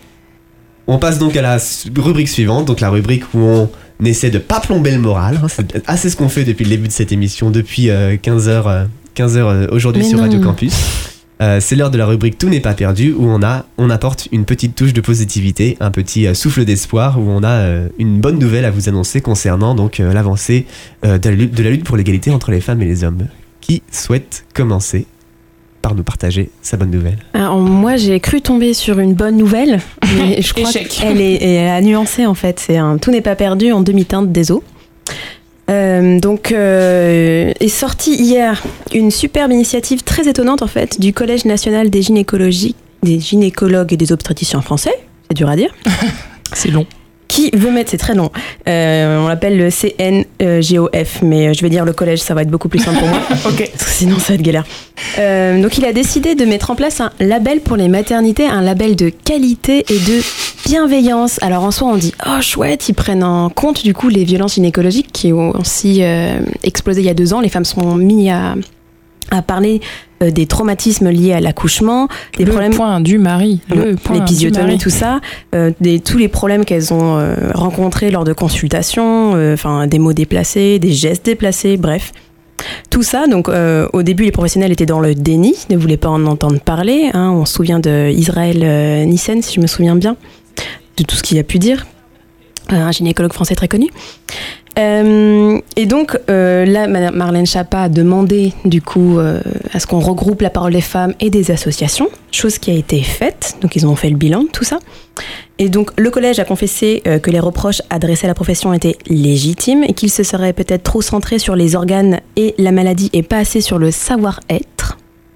On passe donc à la rubrique suivante, donc la rubrique où on essaie de pas plomber le moral. C'est assez ce qu'on fait depuis le début de cette émission, depuis euh, quinze heures, euh, quinze heures euh, aujourd'hui Mais sur non. Radio Campus. Euh, c'est l'heure de la rubrique Tout n'est pas perdu, où on, a, on apporte une petite touche de positivité, un petit euh, souffle d'espoir, où on a euh, une bonne nouvelle à vous annoncer concernant donc, euh, l'avancée euh, de, la lutte, de la lutte pour l'égalité entre les femmes et les hommes. Qui souhaite commencer par nous partager sa bonne nouvelle? Alors, moi j'ai cru tomber sur une bonne nouvelle, mais je crois qu'elle est, est à nuancer en fait. C'est un Tout n'est pas perdu en demi-teinte des eaux. Euh, donc, euh, est sortie hier une superbe initiative très étonnante en fait du Collège national des gynécologies, des gynécologues et des obstétriciens français. C'est dur à dire. C'est long. Qui veut mettre, c'est très long. Euh, on l'appelle le C N G O F, mais je vais dire le collège, ça va être beaucoup plus simple pour moi. Ok. Parce que sinon, ça va être galère. Euh, donc, il a décidé de mettre en place un label pour les maternités, un label de qualité et de bienveillance. Alors, en soi, on dit, oh chouette, ils prennent en compte du coup les violences gynécologiques qui ont aussi euh, explosé il y a deux ans. Les femmes sont mises à, à parler euh, des traumatismes liés à l'accouchement, des le problèmes. point du mari, le point l'épisiotomie, du tout ça, euh, des, tous les problèmes qu'elles ont euh, rencontrés lors de consultations, enfin euh, des mots déplacés, des gestes déplacés, bref. Tout ça, donc euh, au début, les professionnels étaient dans le déni, ne voulaient pas en entendre parler. Hein, on se souvient de Israël euh, Nissen, si je me souviens bien, de tout ce qu'il a pu dire, un gynécologue français très connu. Euh, et donc euh, là, Marlène Schiappa a demandé du coup euh, à ce qu'on regroupe la parole des femmes et des associations, chose qui a été faite. Donc ils ont fait le bilan de tout ça. Et donc le collège a confessé euh, que les reproches adressés à la profession étaient légitimes et qu'il se serait peut-être trop centré sur les organes et la maladie et pas assez sur le savoir-être.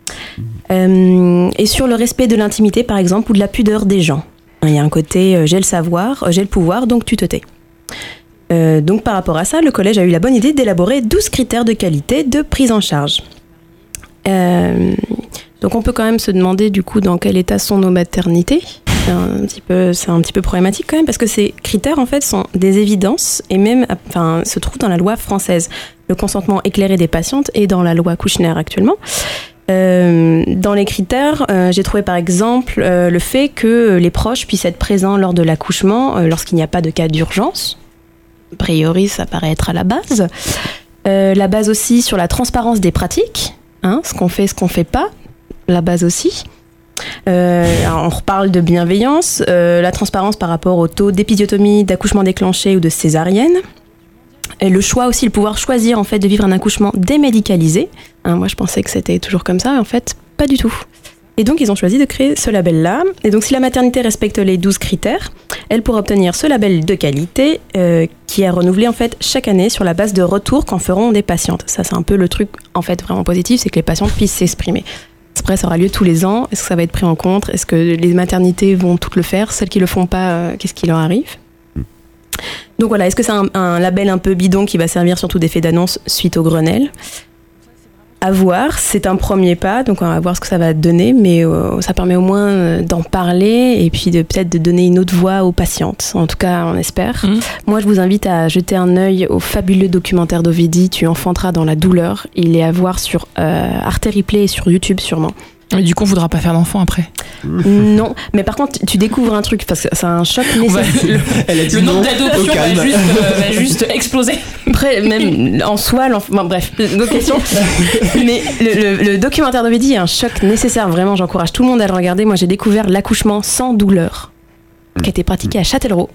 Euh, et sur le respect de l'intimité par exemple ou de la pudeur des gens. Il y a un côté euh, j'ai le savoir, euh, j'ai le pouvoir, donc tu te tais. Euh, donc par rapport à ça, le collège a eu la bonne idée d'élaborer douze critères de qualité de prise en charge. Euh, donc on peut quand même se demander du coup dans quel état sont nos maternités. C'est un petit peu, c'est un petit peu problématique quand même parce que ces critères en fait sont des évidences et même enfin, se trouvent dans la loi française. Le consentement éclairé des patientes est dans la loi Kouchner actuellement. Euh, dans les critères, euh, j'ai trouvé par exemple euh, le fait que les proches puissent être présents lors de l'accouchement euh, lorsqu'il n'y a pas de cas d'urgence. A priori, ça paraît être à la base. Euh, la base aussi sur la transparence des pratiques, hein, ce qu'on fait, ce qu'on fait pas. La base aussi. Euh, on reparle de bienveillance, euh, la transparence par rapport au taux d'épisiotomie, d'accouchement déclenché ou de césarienne. Et le choix aussi, le pouvoir choisir en fait de vivre un accouchement démédicalisé. Hein, moi, je pensais que c'était toujours comme ça, mais en fait, pas du tout. Et donc, ils ont choisi de créer ce label-là. Et donc, si la maternité respecte les douze critères, elle pourra obtenir ce label de qualité euh, qui est renouvelé en fait chaque année sur la base de retours qu'en feront des patientes. Ça, c'est un peu le truc en fait vraiment positif, c'est que les patientes puissent s'exprimer. Après, ça aura lieu tous les ans. Est-ce que ça va être pris en compte ? Est-ce que les maternités vont toutes le faire ? Celles qui le font pas, euh, qu'est-ce qui leur arrive ? Donc voilà, est-ce que c'est un, un label un peu bidon qui va servir surtout d'effet d'annonce suite au Grenelle ? À voir, c'est un premier pas, donc on va voir ce que ça va donner, mais euh, ça permet au moins euh, d'en parler et puis de peut-être de donner une autre voix aux patientes. En tout cas, on espère. Mmh. Moi, je vous invite à jeter un œil au fabuleux documentaire d'Ovidie, Tu enfanteras dans la douleur. Il est à voir sur euh, Arte Replay et sur YouTube sûrement. Mais du coup, on voudra pas faire d'enfant après. Non, mais par contre, tu découvres un truc parce que c'est un choc nécessaire. Le, le nombre d'adoptions va juste, euh, va juste exploser. Après, même en soi, enfin, bref, d'autres questions. Mais le, le, le documentaire d'Ovidie est un choc nécessaire. Vraiment, j'encourage tout le monde à le regarder. Moi, j'ai découvert l'accouchement sans douleur, qui a été pratiqué à Châtellerault.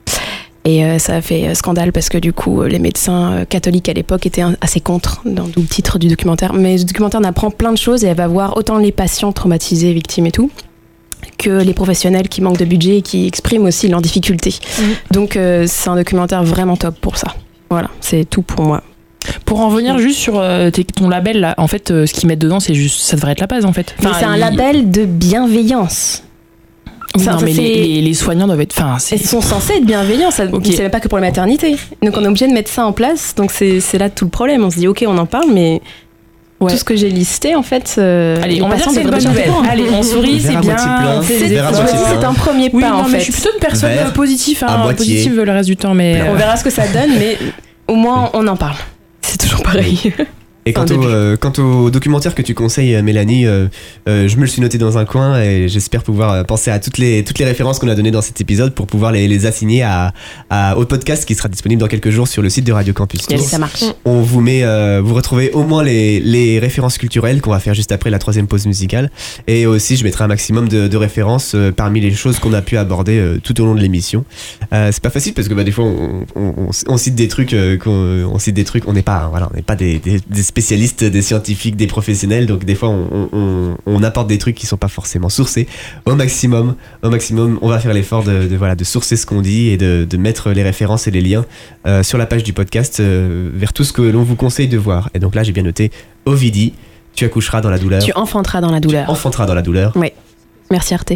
Et euh, ça a fait scandale parce que du coup, les médecins catholiques à l'époque étaient assez contre, dans le titre du documentaire. Mais ce documentaire en apprend plein de choses et elle va voir autant les patients traumatisés, victimes et tout, que les professionnels qui manquent de budget et qui expriment aussi leurs difficultés. Mmh. Donc euh, c'est un documentaire vraiment top pour ça. Voilà, c'est tout pour moi. Pour en revenir mmh. juste sur euh, ton label, là, en fait, euh, ce qu'ils mettent dedans, c'est juste, ça devrait être la base en fait. Enfin, mais c'est un il... label de bienveillance. Oui, ça, non, ça mais les, les, les soignants doivent être. Enfin, elles sont censées être bienveillants. Ça, okay. C'est même pas que pour les maternités. Donc on est obligé de mettre ça en place. Donc c'est, c'est là tout le problème. On se dit ok, on en parle, mais ouais. tout ce que j'ai listé en fait. Euh, Allez, on va dire que c'est une bonne nouvelle. Allez, on sourit, c'est bien. C'est, c'est, c'est un premier pas oui, non, en fait. Je suis plutôt une personne Vert, positive, hein, positive le reste du temps, mais on verra ce que ça donne. Mais au moins on en parle. C'est toujours pareil. Et quant au, euh, quant au documentaire que tu conseilles, Mélanie, euh, euh, je me le suis noté dans un coin et j'espère pouvoir penser à toutes les, toutes les références qu'on a données dans cet épisode pour pouvoir les, les assigner à, à, au podcast qui sera disponible dans quelques jours sur le site de Radio Campus. Yes, ça marche. On vous met, euh, vous retrouvez au moins les, les références culturelles qu'on va faire juste après la troisième pause musicale. Et aussi, je mettrai un maximum de, de références euh, parmi les choses qu'on a pu aborder euh, tout au long de l'émission. Euh, c'est pas facile parce que bah, des fois, on, on, on, on cite des trucs, euh, qu'on, on cite des trucs, on n'est pas, voilà, on n'est pas des, des, des spécialistes, des scientifiques, des professionnels, donc des fois on, on, on apporte des trucs qui sont pas forcément sourcés. Au maximum, au maximum, on va faire l'effort de, de voilà de sourcer ce qu'on dit et de, de mettre les références et les liens euh, sur la page du podcast euh, vers tout ce que l'on vous conseille de voir. Et donc là, j'ai bien noté Ovidie, tu accoucheras dans la douleur. Tu enfanteras dans la douleur. Tu enfanteras dans la douleur. Oui. Merci Arte.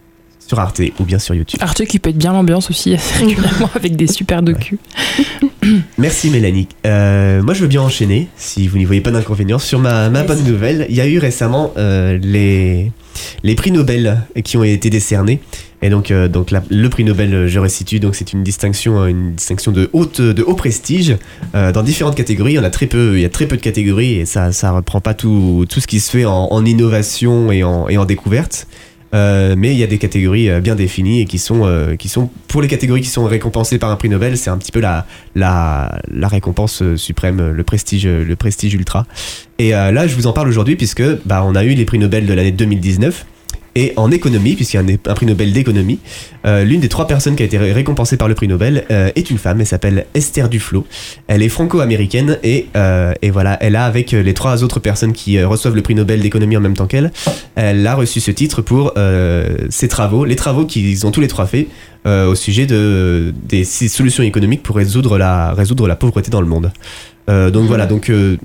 Sur Arte ou bien sur YouTube. Arte qui peut être bien l'ambiance aussi assez régulièrement avec des super docus. Ouais. Merci Mélanie. Euh, moi je veux bien enchaîner, si vous n'y voyez pas d'inconvénient, sur ma, ma bonne nouvelle. Il y a eu récemment euh, les, les prix Nobel qui ont été décernés. Et donc, euh, donc la, le prix Nobel, je resitue, donc c'est une distinction, une distinction de, haute, de haut prestige euh, dans différentes catégories. Il y en a très peu, il y a très peu de catégories et ça ne reprend pas tout, tout ce qui se fait en, en innovation et en, et en découverte. Euh, mais il y a des catégories euh, bien définies et qui sont, euh, qui sont, pour les catégories qui sont récompensées par un prix Nobel, c'est un petit peu la, la, la récompense euh, suprême, le prestige, le prestige ultra. Et euh, là, je vous en parle aujourd'hui puisque bah, on a eu les prix Nobel de l'année deux mille dix-neuf. Et en économie, puisqu'il y a un, un prix Nobel d'économie, euh, l'une des trois personnes qui a été ré- récompensée par le prix Nobel euh, est une femme. Elle s'appelle Esther Duflo. Elle est franco-américaine et, euh, et voilà, elle a, avec les trois autres personnes qui euh, reçoivent le prix Nobel d'économie en même temps qu'elle, elle a reçu ce titre pour euh, ses travaux, les travaux qu'ils ont tous les trois faits euh, au sujet de, des solutions économiques pour résoudre la, résoudre la pauvreté dans le monde. Euh, donc voilà, donc... Euh,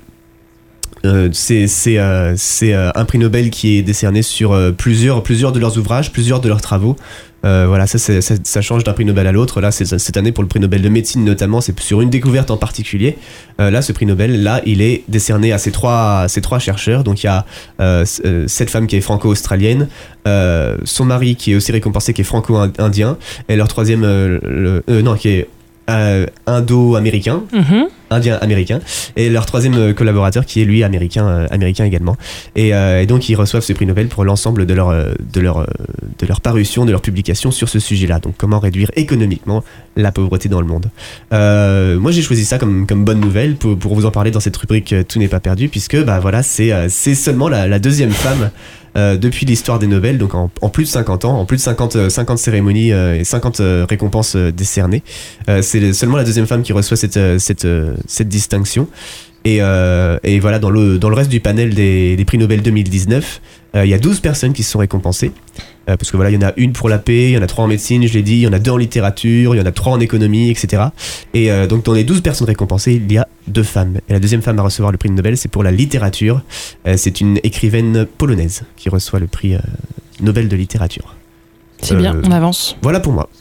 Euh, c'est c'est, euh, c'est euh, un prix Nobel qui est décerné sur euh, plusieurs, plusieurs de leurs ouvrages, plusieurs de leurs travaux. Euh, voilà, ça, c'est, ça, ça change d'un prix Nobel à l'autre. Là, c'est, cette année, pour le prix Nobel de médecine notamment, c'est sur une découverte en particulier. Euh, là, ce prix Nobel, là, il est décerné à ces trois, ces trois chercheurs. Donc, il y a euh, cette femme qui est franco-australienne, euh, son mari qui est aussi récompensé, qui est franco-indien, et leur troisième, euh, le, euh, non, qui est euh, indo-américain. Mm-hmm. Indien américain, et leur troisième collaborateur qui est lui américain euh, américain également, et, euh, et donc ils reçoivent ce prix Nobel pour l'ensemble de leur de leur de leur parution, de leur publication sur ce sujet-là. Donc comment réduire économiquement la pauvreté dans le monde. Euh, moi j'ai choisi ça comme comme bonne nouvelle pour pour vous en parler dans cette rubrique Tout n'est pas perdu, puisque bah voilà c'est c'est seulement la, la deuxième femme Euh, depuis l'histoire des Nobel, donc en, en plus de cinquante ans, en plus de cinquante, cinquante cérémonies euh, et cinquante euh, récompenses euh, décernées. Euh, c'est seulement la deuxième femme qui reçoit cette, euh, cette, euh, cette distinction. Et, euh, et voilà, dans le, dans le reste du panel des, des prix Nobel deux mille dix-neuf, euh, il y a douze personnes qui se sont récompensées. Euh, parce que voilà, il y en a une pour la paix, il y en a trois en médecine, je l'ai dit, il y en a deux en littérature, il y en a trois en économie, et cetera. Et euh, donc dans les douze personnes récompensées, il y a deux femmes. Et la deuxième femme à recevoir le prix Nobel, c'est pour la littérature. Euh, c'est une écrivaine polonaise qui reçoit le prix euh, Nobel de littérature. C'est euh, bien, on avance. Voilà pour moi.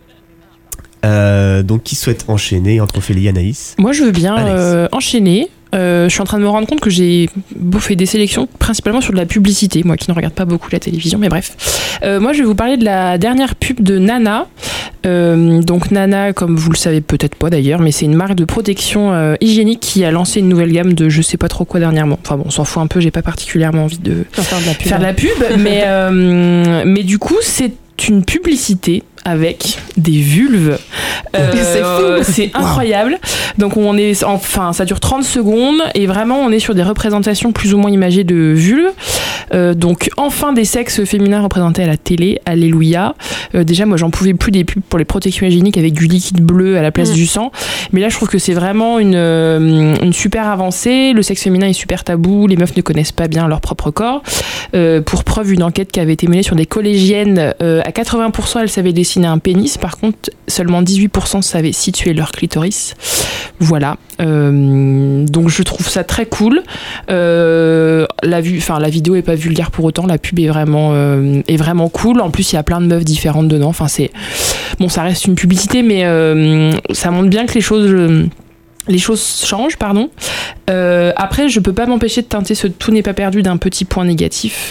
Euh, donc qui souhaite enchaîner entre Ophélie et Anaïs? Moi je veux bien euh, enchaîner. Euh, je suis en train de me rendre compte que j'ai fait des sélections principalement sur de la publicité, moi qui ne regarde pas beaucoup la télévision, mais bref. Euh, moi je vais vous parler de la dernière pub de Nana. Euh, donc Nana, comme vous le savez peut-être pas d'ailleurs, mais c'est une marque de protection euh, hygiénique qui a lancé une nouvelle gamme de je sais pas trop quoi dernièrement. Enfin bon, on s'en fout un peu, j'ai pas particulièrement envie de faire de la pub, faire de la pub mais, euh, mais du coup c'est une publicité avec des vulves. Euh, c'est fou, c'est incroyable. Wow. Donc on est, enfin, ça dure trente secondes et vraiment on est sur des représentations plus ou moins imagées de vulves. Euh, donc enfin des sexes féminins représentés à la télé, alléluia. Euh, déjà moi j'en pouvais plus des pubs pour les protections hygiéniques avec du liquide bleu à la place mmh. du sang. Mais là je trouve que c'est vraiment une, une super avancée. Le sexe féminin est super tabou. Les meufs ne connaissent pas bien leur propre corps. Euh, pour preuve, une enquête qui avait été menée sur des collégiennes, euh, à quatre-vingts pour cent elles savaient dessiner un pénis, par contre seulement dix-huit pour cent savaient situer leur clitoris. Voilà, euh, donc je trouve ça très cool. Euh, la, vue, la vidéo est pas vulgaire pour autant, la pub est vraiment, euh, est vraiment cool. En plus il y a plein de meufs différentes dedans, enfin, c'est... bon, ça reste une publicité mais euh, ça montre bien que les choses... Euh, les choses changent, pardon. Euh, après, je peux pas m'empêcher de teinter ce Tout n'est pas perdu d'un petit point négatif.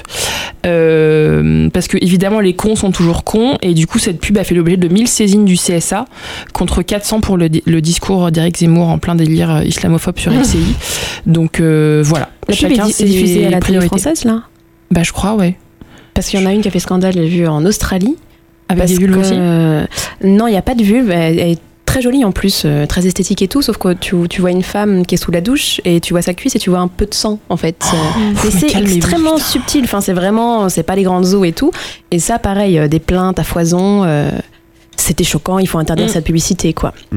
Euh, parce que, évidemment, les cons sont toujours cons. Et du coup, cette pub a fait l'objet de mille saisines du C S A contre quatre cents pour le, le discours d'Éric Zemmour en plein délire islamophobe sur L C I. Donc, euh, voilà. La pub est, est diffusée à la télé française, là ? Bah, je crois, ouais. Parce qu'il y en a une qui a fait scandale, j'ai vu en Australie. Avec des vulves aussi ? euh, Non, il n'y a pas de vulve. Elle, elle est très jolie en plus, euh, très esthétique et tout, sauf que tu, tu vois une femme qui est sous la douche et tu vois sa cuisse et tu vois un peu de sang en fait. Oh, mais c'est extrêmement subtil, enfin c'est vraiment, c'est pas les grandes eaux et tout. Et ça pareil, euh, des plaintes à foison, euh, c'était choquant, il faut interdire mmh. cette publicité quoi. Mmh.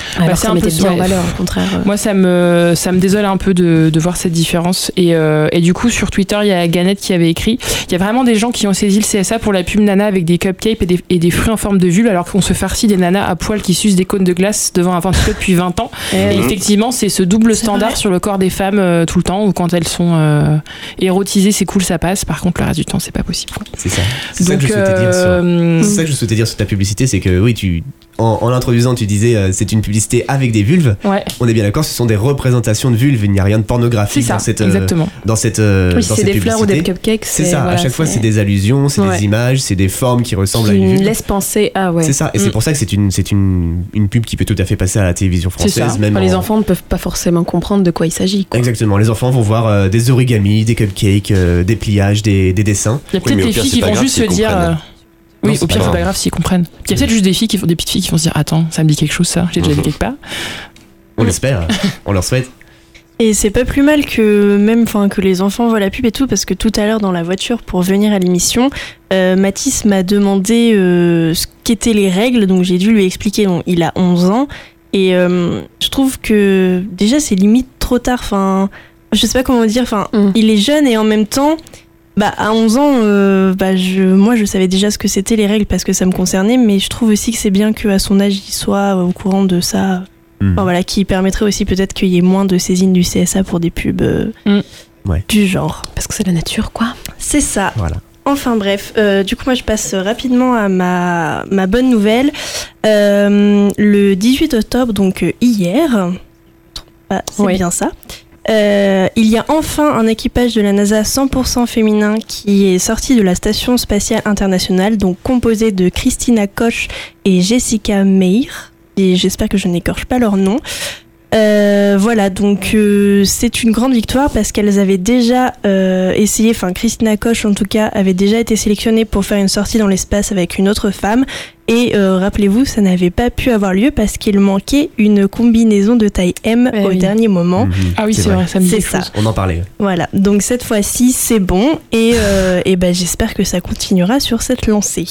Alors bah, ça mettait bien en valeur, au contraire. Moi, ça me, ça me désole un peu de, de voir cette différence. Et, euh, et du coup, sur Twitter, il y a Ganette qui avait écrit il y a vraiment des gens qui ont saisi le C S A pour la pub nana avec des cupcakes et des, et des fruits en forme de vulve, alors qu'on se farcit des nanas à poil qui sucent des cônes de glace devant un ventilo depuis vingt ans. Et, et effectivement, c'est ce double c'est standard vrai. Sur le corps des femmes euh, tout le temps, où quand elles sont euh, érotisées, c'est cool, ça passe. Par contre, le reste du temps, c'est pas possible. Quoi. C'est ça. C'est Donc, ça que je souhaitais euh, dire sur, c'est ça que je souhaitais dire sur ta publicité, c'est que oui, tu. En, en l'introduisant, tu disais euh, c'est une publicité avec des vulves. Ouais. On est bien d'accord, ce sont des représentations de vulves. Il n'y a rien de pornographique ça, dans cette, exactement. Euh, dans cette, euh, oui, dans c'est cette des publicité. fleurs ou des cupcakes. C'est, c'est ça. Voilà, à chaque fois, c'est... c'est des allusions, c'est ouais. des images, c'est des formes qui ressemblent qui à une vulve. laisse penser ah ouais. C'est ça. Et mm. c'est pour ça que c'est une, c'est une, une pub qui peut tout à fait passer à la télévision française. C'est ça. Même enfin, en... Les enfants ne peuvent pas forcément comprendre de quoi il s'agit. Quoi. Exactement. Les enfants vont voir euh, des origamis, des cupcakes, euh, des pliages, des, des dessins. Il y a peut-être oui, des filles qui vont juste se dire. Euh... Oui, non, au pire, c'est pas grave s'ils comprennent. Il y a peut-être juste des filles qui font des petites filles qui vont se dire attends, ça me dit quelque chose ça, j'ai déjà vu quelque part. On l'espère, on leur souhaite. Et c'est pas plus mal que même enfin que les enfants voient la pub et tout, parce que tout à l'heure dans la voiture pour venir à l'émission, euh, Mathis m'a demandé euh, ce qu'étaient les règles, donc j'ai dû lui expliquer. Donc, il a onze ans et euh, je trouve que déjà c'est limite trop tard. Enfin, je sais pas comment dire. Enfin, mm. il est jeune et en même temps. Bah, à onze ans, euh, bah, je, moi je savais déjà ce que c'était les règles parce que ça me concernait, mais je trouve aussi que c'est bien qu'à son âge il soit au courant de ça. Mmh. Enfin, voilà, qui permettrait aussi peut-être qu'il y ait moins de saisines du C S A pour des pubs euh, mmh. ouais. du genre. Parce que c'est la nature, quoi. C'est ça. Voilà. Enfin bref, euh, du coup moi je passe rapidement à ma, ma bonne nouvelle. Euh, le dix-huit octobre, donc euh, hier, ah, c'est oui. bien ça. Euh, il y a enfin un équipage de la NASA cent pour cent féminin qui est sorti de la Station Spatiale Internationale, donc composé de Christina Koch et Jessica Meir, et j'espère que je n'écorche pas leur nom. Euh, voilà, donc euh, c'est une grande victoire parce qu'elles avaient déjà euh, essayé, enfin Christina Koch en tout cas avait déjà été sélectionnée pour faire une sortie dans l'espace avec une autre femme et euh, rappelez-vous ça n'avait pas pu avoir lieu parce qu'il manquait une combinaison de taille M eh au oui. dernier moment. Mmh, ah oui c'est, c'est vrai, vrai, ça me dit quelque chose. On en parlait. Voilà, donc cette fois-ci c'est bon et, euh, et ben, j'espère que ça continuera sur cette lancée.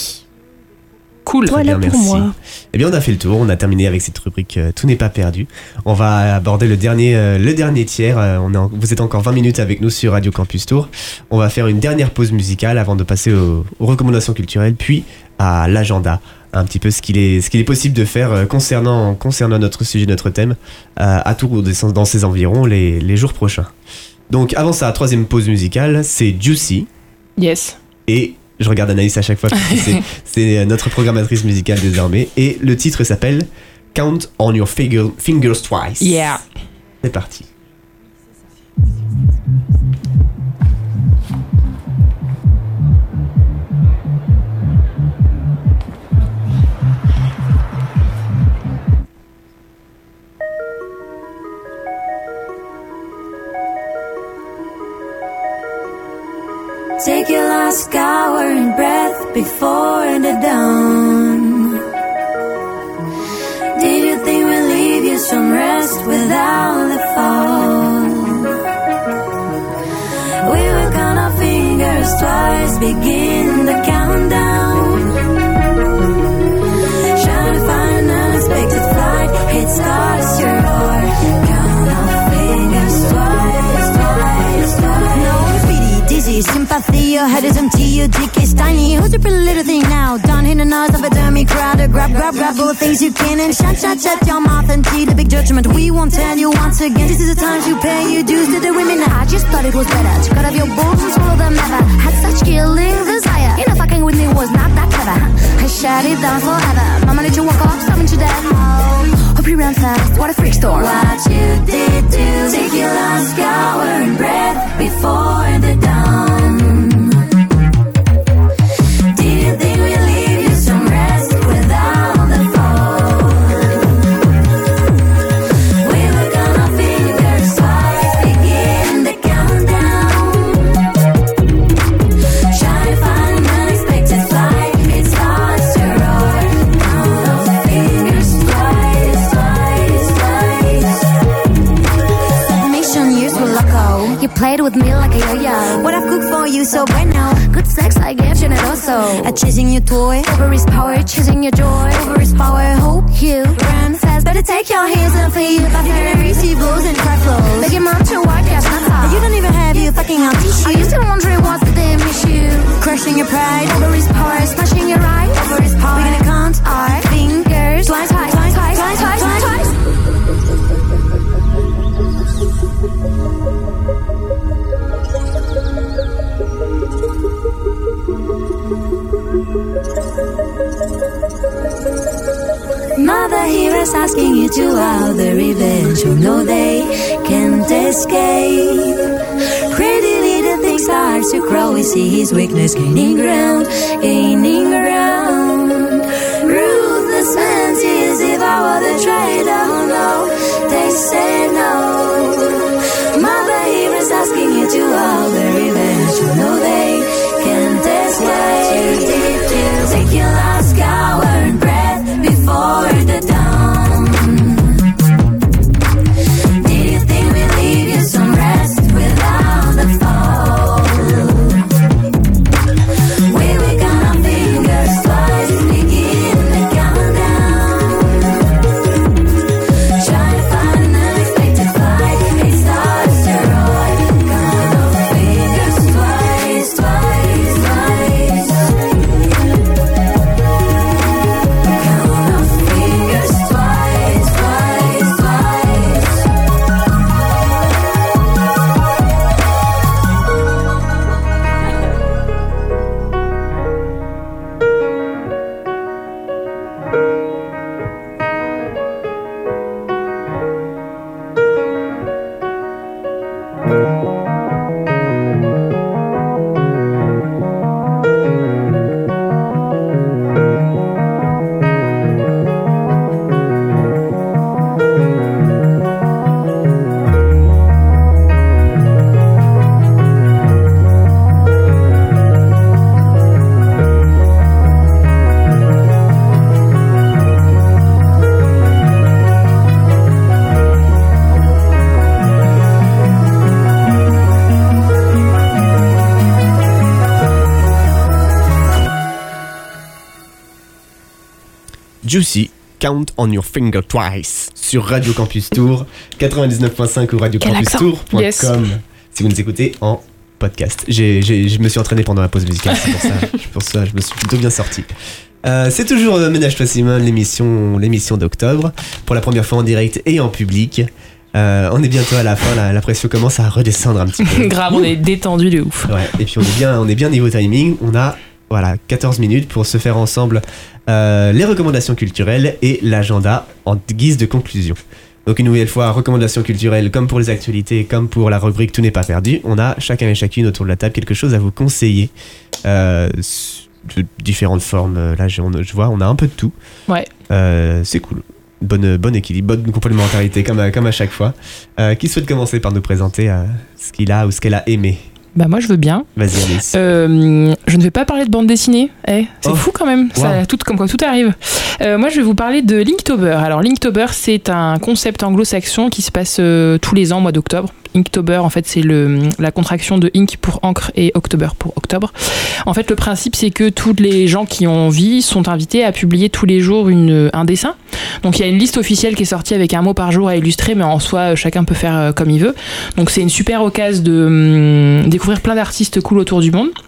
Cool. Voilà bien, pour merci. moi. Eh bien, on a fait le tour. On a terminé avec cette rubrique euh, Tout n'est pas perdu. On va aborder le dernier, euh, le dernier tiers. Euh, on est en, vous êtes encore vingt minutes avec nous sur Radio Campus Tour. On va faire une dernière pause musicale avant de passer aux, aux recommandations culturelles, puis à l'agenda. Un petit peu ce qu'il est, ce qu'il est possible de faire euh, concernant, concernant notre sujet, notre thème, euh, à Tours dans ses environs les, les jours prochains. Donc, avant ça, troisième pause musicale, c'est Juicy. Yes. Et je regarde Anaïs à chaque fois, c'est, c'est notre programmatrice musicale désormais. Et le titre s'appelle Count on Your figure, Fingers Twice. Yeah. C'est parti. Take your last scouring breath before the dawn. Did you think we'd leave you some rest without the fall? We were gonna fingers twice, begin the countdown. Trying to find an unexpected flight, it starts your heart. Count our fingers twice, twice, twice. No speedy, dizzy, sympathy, your head is empty, your dick is tiny. Who's your pretty little thing now? Down in the nose of a dummy crowd. Grab, grab, grab all the things you can and shut, shut, shut your mouth and see the big judgment. We won't tell you once again. This is the time to pay your dues to the women. I just thought it was better to cut off your balls and swallow them ever. Had such killing desire. You know, fucking with me was not that clever. I shut it down forever. Mama let you walk off, starving to death. Oh, hope you ran fast. What a freak storm. What you did to take your last scour and breath before the dawn. Played with me like a yo-yo. What I've cooked for you so right now. Good sex, I get generoso. soul. At chasing your toy, over his power, chasing your joy, over his power. Hope you ran fast, better take your hands and flee. If I hear receive blows and cry flows, make your mom to wipe your snot. You don't even have your fucking out tissue. Are you still wondering what's the damn issue? Crushing your pride, over his power, smashing your right, over his power. We're gonna count our fingers, twice, twice, twice, twice, twice, twice, twice, twice. Mother heroes asking you to out the revenge. You know they can't escape. Pretty little thing starts to grow. We see his weakness gaining ground, gaining ground. Ruthless man sees devour the traitor. Oh no, they say no. Mother heroes asking you to out the revenge. You know they can't escape. Did you take your last coward breath before the dawn? Did you think we'd leave you some rest without the fall? We were gonna fingers twice, begin the countdown. Try to find an unexpected flight, it starts to roar. Count our fingers twice, twice, twice. Count our fingers twice, twice, twice. Juicy, Count on Your Finger Twice sur Radio Campus Tour quatre-vingt-dix-neuf point cinq ou radio campus tour point com Yes. si vous nous écoutez en podcast. J'ai, j'ai, je me suis entraîné pendant la pause musicale, c'est pour ça, pour ça je me suis plutôt bien sorti. Euh, c'est toujours euh, Ménage-toi Simone, l'émission, l'émission d'octobre, pour la première fois en direct et en public. Euh, on est bientôt à la fin, la, la pression commence à redescendre un petit peu. Grave, on est détendu de ouf. Ouais, et puis on est bien, on est bien niveau timing. On a voilà quatorze minutes pour se faire ensemble euh, les recommandations culturelles et l'agenda en guise de conclusion. Donc une nouvelle fois, recommandations culturelles comme pour les actualités, comme pour la rubrique Tout n'est pas perdu. On a chacun et chacune autour de la table quelque chose à vous conseiller. Euh, de différentes formes. Là, je, on, je vois, on a un peu de tout. Ouais. Euh, c'est cool. Bonne, bon équilibre, bonne complémentarité, comme à, comme à chaque fois. Euh, qui souhaite commencer par nous présenter euh, ce qu'il a ou ce qu'elle a aimé? Bah moi je veux bien. Vas-y Alice. Euh, je ne vais pas parler de bande dessinée. Eh, c'est Oh. fou quand même. Wow. Ça, tout, comme quoi tout arrive. Euh, moi je vais vous parler de Inktober. Alors Inktober c'est un concept anglo-saxon qui se passe euh, tous les ans au mois d'octobre. Inktober en fait c'est le, la contraction de ink pour encre et October pour octobre. En fait le principe c'est que tous les gens qui ont envie sont invités à publier tous les jours une, un dessin. Donc il y a une liste officielle qui est sortie avec un mot par jour à illustrer, mais en soi chacun peut faire euh, comme il veut. Donc c'est une super occasion de hum, découvrir plein d'artistes cool autour du monde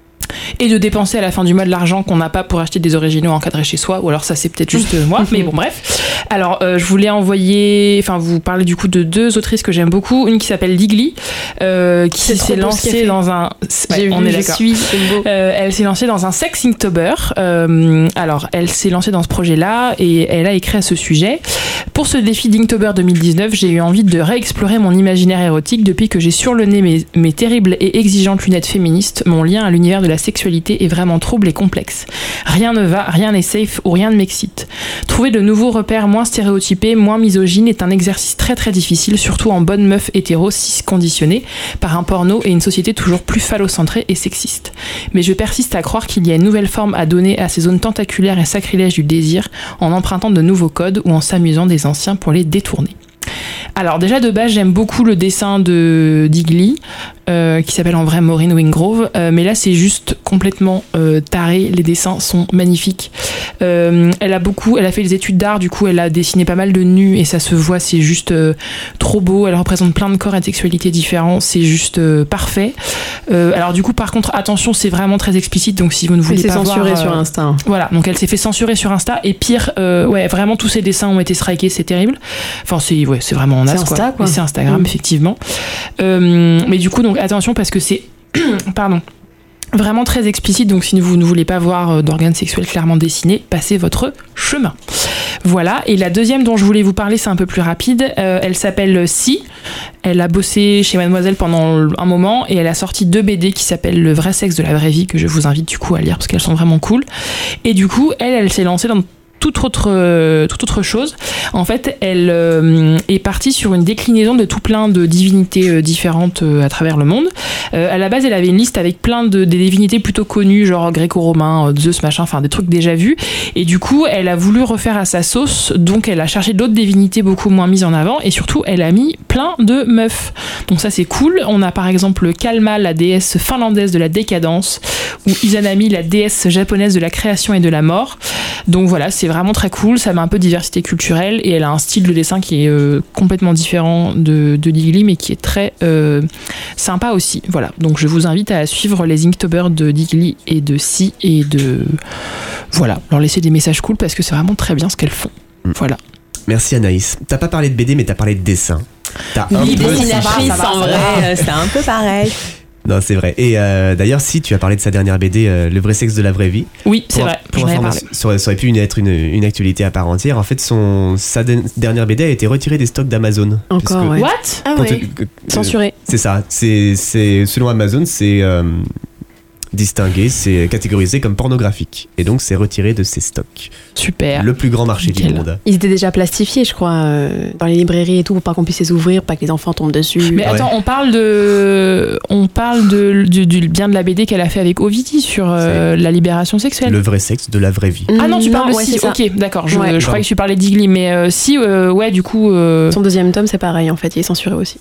et de dépenser à la fin du mois de l'argent qu'on n'a pas pour acheter des originaux encadrés chez soi, ou alors ça c'est peut-être juste moi, mais bon bref. Alors euh, je voulais envoyer, enfin vous parler du coup de deux autrices que j'aime beaucoup, une qui s'appelle Digli, euh, qui C'est trop s'est beau ce qu'elle lancée fait. dans un, J'ai ouais, on vu, est je d'accord. suis, c'est beau. Euh, elle s'est lancée dans un sex Inktober. Euh, alors, elle s'est lancée dans ce projet-là et elle a écrit à ce sujet. Pour ce défi d'Inktober deux mille dix-neuf, j'ai eu envie de réexplorer mon imaginaire érotique depuis que j'ai sur le nez mes, mes terribles et exigeantes lunettes féministes. Mon lien à l'univers de la sexualité est vraiment trouble et complexe. Rien ne va, rien n'est safe ou rien ne m'excite. Trouver de nouveaux repères moins stéréotypés, moins misogynes est un exercice très très difficile, surtout en bonne meuf hétéro cis conditionnée par un porno et une société toujours plus phallocentrée et sexiste. Mais je persiste à croire qu'il y a une nouvelle forme à donner à ces zones tentaculaires et sacrilèges du désir en empruntant de nouveaux codes ou en s'amusant des anciens pour les détourner. Alors déjà de base j'aime beaucoup le dessin de Digli. euh, qui s'appelle en vrai Maureen Wingrove, euh, mais là c'est juste complètement euh, taré, les dessins sont magnifiques. Euh, elle a beaucoup, elle a fait des études d'art, du coup elle a dessiné pas mal de nus et ça se voit, c'est juste euh, trop beau, elle représente plein de corps et de sexualités différents, c'est juste euh, parfait. Euh, alors du coup par contre attention, c'est vraiment très explicite, donc si vous ne voulez pas voir... C'est censuré sur Insta. Voilà, donc elle s'est fait censurer sur Insta et pire, euh, ouais vraiment tous ses dessins ont été strikés, c'est terrible. Enfin c'est, ouais, c'est vraiment en as, c'est Insta, quoi. quoi. Et c'est Instagram, mmh. effectivement. Euh, mais du coup donc attention parce que c'est... Pardon. Vraiment très explicite, donc si vous ne voulez pas voir d'organes sexuels clairement dessinés, passez votre chemin. Voilà, et la deuxième dont je voulais vous parler, c'est un peu plus rapide. Euh, elle s'appelle Si. Elle a bossé chez Mademoiselle pendant un moment et elle a sorti deux B D qui s'appellent Le vrai sexe de la vraie vie, que je vous invite du coup à lire parce qu'elles sont vraiment cool. Et du coup, elle, elle s'est lancée dans toute autre, euh, toute autre chose. En fait, elle euh, est partie sur une déclinaison de tout plein de divinités euh, différentes euh, à travers le monde. Euh, à la base, elle avait une liste avec plein de des divinités plutôt connues, genre gréco-romain, euh, Zeus, machin, enfin des trucs déjà vus. Et du coup, elle a voulu refaire à sa sauce, donc elle a cherché d'autres divinités beaucoup moins mises en avant et surtout, elle a mis plein de meufs. Donc ça, c'est cool. On a par exemple Kalma, la déesse finlandaise de la décadence, ou Izanami, la déesse japonaise de la création et de la mort. Donc voilà, c'est vraiment très cool, ça met un peu de diversité culturelle et elle a un style de dessin qui est euh, complètement différent de, de Digli mais qui est très euh, sympa aussi. Voilà, donc je vous invite à suivre les Inktober de Digli et de Si et de... Voilà, leur laisser des messages cool parce que c'est vraiment très bien ce qu'elles font. Mmh. Voilà. Merci Anaïs. T'as pas parlé de B D mais t'as parlé de dessin. T'as oui, un peu dessinatrice en vrai, c'est un peu pareil. Non, c'est vrai. Et euh, d'ailleurs, si tu as parlé de sa dernière B D, euh, Le vrai sexe de la vraie vie. Oui, c'est pour, vrai. Pour j'en avais parlé. Ça aurait, ça aurait pu une, être une, une actualité à part entière. En fait, son, sa de, dernière B D a été retirée des stocks d'Amazon. Encore, ouais. What Ah ouais. Euh, Censuré. C'est ça. C'est, c'est, selon Amazon, c'est euh, distingué, c'est catégorisé comme pornographique. Et donc, c'est retiré de ses stocks. Super. Le plus grand marché Nickel. du monde. Ils étaient déjà plastifiés, je crois, euh, dans les librairies et tout, pour pas qu'on puisse les ouvrir, pour pas que les enfants tombent dessus. Mais Ouais. attends, on parle de, on parle de, du, du bien de la B D qu'elle a fait avec Ovidie sur euh, la libération sexuelle. Le vrai sexe de la vraie vie. Ah non, tu parles de ouais, Si. c'est ça. Ok, d'accord. Je, Ouais. je croyais que tu parlais de Digli, mais euh, Si, euh, ouais, du coup. Euh... Son deuxième tome, c'est pareil, en fait, il est censuré aussi.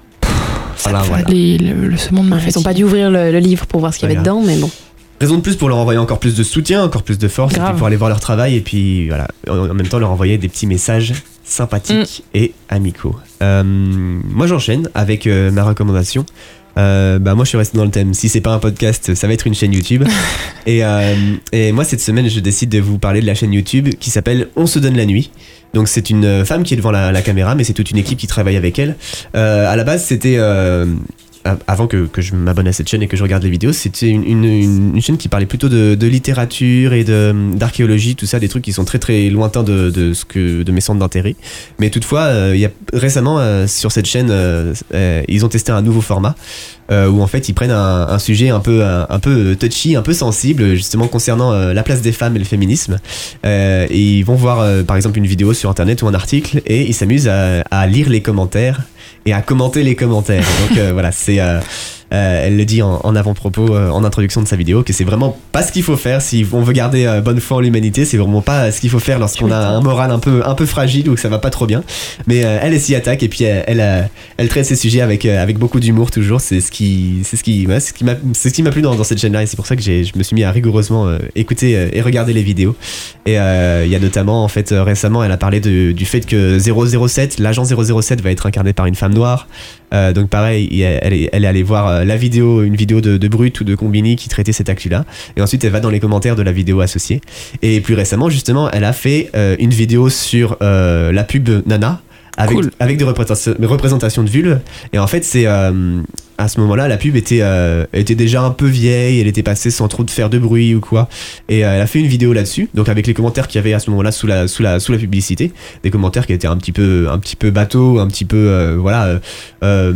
Voilà, ça, voilà. Les, le, le, ce monde me Ils fatigue. ont pas dû ouvrir le, le livre pour voir ce qu'il y avait Regarde. dedans, mais bon. Raison de plus pour leur envoyer encore plus de soutien, encore plus de force, Grave. et puis pour aller voir leur travail, et puis voilà, en en même temps leur envoyer des petits messages sympathiques Mm. et amicaux. Euh, moi j'enchaîne avec euh, ma recommandation. Euh, bah moi je suis resté dans le thème. Si c'est pas un podcast, ça va être une chaîne YouTube. et, euh, et moi cette semaine je décide de vous parler de la chaîne YouTube qui s'appelle On se donne la nuit. Donc c'est une femme qui est devant la, la caméra, mais c'est toute une équipe qui travaille avec elle. Euh, à la base c'était euh, avant que, que je m'abonne à cette chaîne et que je regarde les vidéos, c'était une, une, une, une chaîne qui parlait plutôt de, de littérature et de, d'archéologie, tout ça, des trucs qui sont très très lointains de, de, ce que, de mes centres d'intérêt. Mais toutefois, euh, il y a, récemment euh, sur cette chaîne, euh, euh, ils ont testé un nouveau format euh, où en fait ils prennent un, un sujet un peu, un, un peu touchy, un peu sensible, justement concernant euh, la place des femmes et le féminisme. Euh, et ils vont voir euh, par exemple une vidéo sur internet ou un article et ils s'amusent à, à lire les commentaires et à commenter les commentaires. Donc euh, voilà, c'est euh, euh, elle le dit en, en avant-propos, euh, en introduction de sa vidéo, que c'est vraiment pas ce qu'il faut faire si on veut garder euh, bonne foi en l'humanité. C'est vraiment pas ce qu'il faut faire lorsqu'on a un moral un peu un peu fragile ou que ça va pas trop bien. Mais euh, elle, elle s'y attaque et puis elle elle, euh, elle traite ces sujets avec euh, avec beaucoup d'humour toujours. C'est ce qui c'est ce qui ouais, c'est ce qui m'a c'est ce qui m'a plu dans, dans cette chaîne-là et c'est pour ça que j'ai je me suis mis à rigoureusement euh, écouter euh, et regarder les vidéos. Et il euh, y a notamment en fait euh, récemment, elle a parlé de, du fait que zéro zéro sept, l'agent zéro zéro sept va être incarné par une femme noire. Euh, donc pareil, elle est, elle est allée voir euh, la vidéo, une vidéo de, de Brut ou de Combini qui traitait cette actu-là. Et ensuite, elle va dans les commentaires de la vidéo associée. Et plus récemment, justement, elle a fait euh, une vidéo sur euh, la pub Nana. Avec, Cool. avec des représentations, des représentations de vulve. Et en fait, c'est euh, à ce moment-là, la pub était, euh, était déjà un peu vieille, elle était passée sans trop de faire de bruit ou quoi. Et euh, elle a fait une vidéo là-dessus, donc avec les commentaires qu'il y avait à ce moment-là sous la, sous la, sous la publicité. Des commentaires qui étaient un petit peu, un petit peu bateau, un petit peu, euh, voilà. Euh, euh,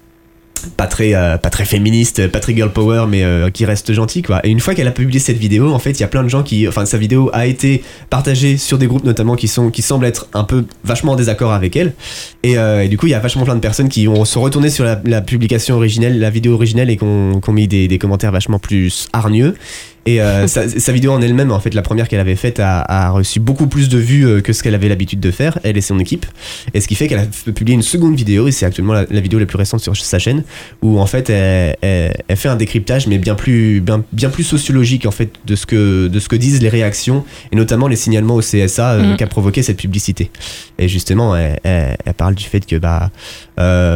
pas très euh, pas très féministe, pas très girl power, mais euh, qui reste gentil quoi. Et une fois qu'elle a publié cette vidéo, en fait il y a plein de gens qui, enfin sa vidéo a été partagée sur des groupes notamment qui sont qui semblent être un peu vachement en désaccord avec elle. Et, euh, et du coup il y a vachement plein de personnes qui ont se retourné sur la, la publication originelle, la vidéo originelle et qui ont, qui ont mis des, des commentaires vachement plus hargneux. Et euh, sa, sa vidéo en elle-même, en fait, la première qu'elle avait faite a, a reçu beaucoup plus de vues euh, que ce qu'elle avait l'habitude de faire, elle et son équipe. Et ce qui fait qu'elle a publié une seconde vidéo, et c'est actuellement la, la vidéo la plus récente sur sa chaîne, où en fait elle, elle, elle fait un décryptage mais bien plus bien, bien plus sociologique en fait de ce que de ce que disent les réactions et notamment les signalements au C S A euh, mmh. qu'a provoqué cette publicité. Et justement elle, elle, elle parle du fait que bah euh,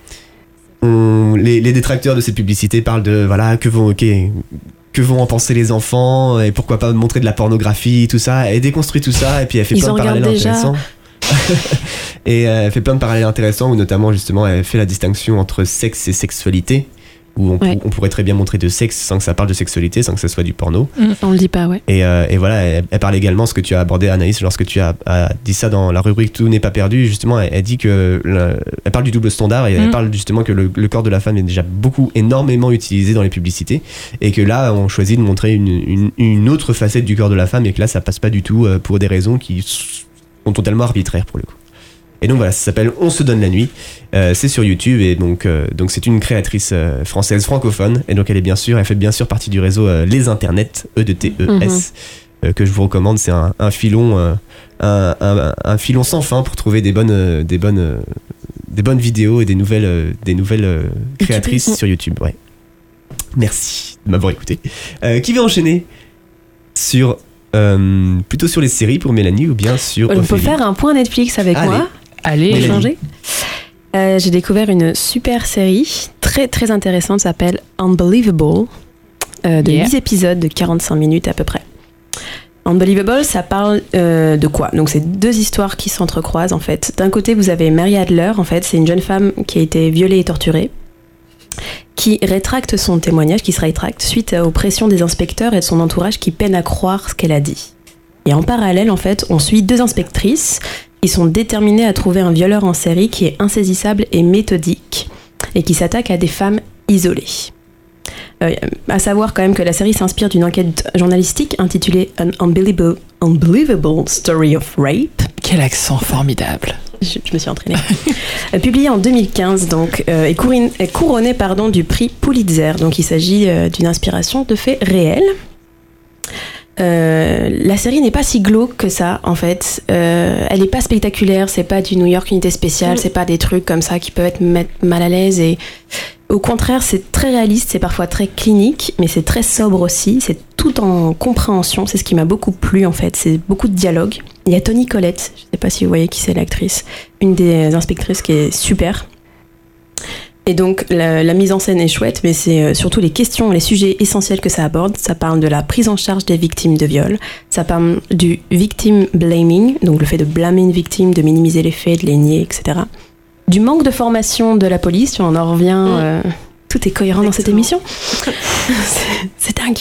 on, les, les détracteurs de cette publicité parlent de voilà que vont ok que vont en penser les enfants et pourquoi pas montrer de la pornographie, tout ça. Elle déconstruit tout ça et puis elle fait Ils plein de parallèles déjà. intéressants. Et euh, elle fait plein de parallèles intéressants où notamment justement elle fait la distinction entre sexe et sexualité, où on, ouais. on pourrait très bien montrer de sexe sans que ça parle de sexualité, sans que ça soit du porno. Mmh, on le dit pas, ouais. Et, euh, et voilà, elle, elle parle également ce que tu as abordé, Anaïs, lorsque tu as, as dit ça dans la rubrique Tout n'est pas perdu. Justement, elle, elle dit que le, elle parle du double standard et mmh. elle parle justement que le, le corps de la femme est déjà beaucoup, énormément utilisé dans les publicités et que là, on choisit de montrer une, une, une autre facette du corps de la femme et que là, ça passe pas du tout pour des raisons qui sont totalement arbitraires pour le coup. Et donc voilà, ça s'appelle On se donne la nuit. Euh, c'est sur YouTube et donc euh, donc c'est une créatrice euh, française francophone et donc elle est bien sûr, elle fait bien sûr partie du réseau euh, Les Internets, E de T E S, mm-hmm. euh, que je vous recommande. C'est un, un filon, euh, un, un, un filon sans fin pour trouver des bonnes euh, des bonnes euh, des bonnes vidéos et des nouvelles euh, des nouvelles euh, créatrices mm-hmm. sur YouTube. Ouais. Merci de m'avoir écouté. Euh, qui va enchaîner sur euh, plutôt sur les séries pour Mélanie ou bien sur On Ophélie. peut faire un point Netflix avec Allez. moi. Allez, changer. Euh, j'ai découvert une super série très très intéressante, s'appelle Unbelievable, euh, de yeah. huit épisodes de quarante-cinq minutes à peu près. Unbelievable, ça parle euh, de quoi ? Donc c'est deux histoires qui s'entrecroisent en fait. D'un côté, vous avez Mary Adler, en fait, c'est une jeune femme qui a été violée et torturée, qui rétracte son témoignage, qui se rétracte suite aux pressions des inspecteurs et de son entourage qui peinent à croire ce qu'elle a dit. Et en parallèle, en fait, on suit deux inspectrices qui sont déterminées à trouver un violeur en série qui est insaisissable et méthodique et qui s'attaque à des femmes isolées. Euh, à savoir quand même que la série s'inspire d'une enquête journalistique intitulée An Unbelievable, Unbelievable Story of Rape. Quel accent formidable. Je, je me suis entraînée. euh, publiée en deux mille quinze, donc, euh, et courine, est couronnée pardon, du prix Pulitzer. Donc il s'agit euh, d'une inspiration de faits réels. Euh, la série n'est pas si glauque que ça en fait. Euh, elle n'est pas spectaculaire, c'est pas du New York Unité Spéciale, mmh. c'est pas des trucs comme ça qui peuvent être mettre mal à l'aise. Et au contraire, c'est très réaliste, c'est parfois très clinique, mais c'est très sobre aussi. C'est tout en compréhension. C'est ce qui m'a beaucoup plu en fait. C'est beaucoup de dialogue. Il y a Toni Collette, je sais pas si vous voyez qui c'est l'actrice, une des inspectrices qui est super. Et donc la, la mise en scène est chouette, mais c'est surtout les questions, les sujets essentiels que ça aborde. Ça parle de la prise en charge des victimes de viol, ça parle du victim blaming, donc le fait de blâmer une victime, de minimiser les faits, de les nier, et cetera. Du manque de formation de la police, on en revient, mmh. euh, tout est cohérent Exactement. Dans cette émission. c'est, c'est dingue.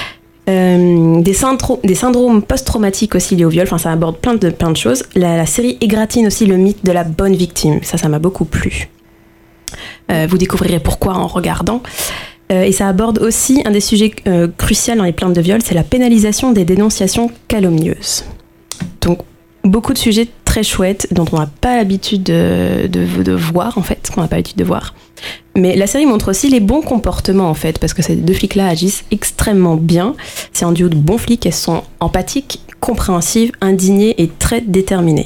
Euh, des, syndro- des syndromes post-traumatiques aussi liés au viol, enfin ça aborde plein de, plein de choses. La, la série égratine aussi le mythe de la bonne victime, ça, ça m'a beaucoup plu. Euh, vous découvrirez pourquoi en regardant. Euh, et ça aborde aussi un des sujets euh, cruciaux dans les plaintes de viol, c'est la pénalisation des dénonciations calomnieuses. Donc, beaucoup de sujets très chouettes dont on n'a pas l'habitude de, de, de voir, en fait, qu'on n'a pas l'habitude de voir. Mais la série montre aussi les bons comportements, en fait, parce que ces deux flics-là agissent extrêmement bien. C'est un duo de bons flics, elles sont empathiques, compréhensives, indignées et très déterminées.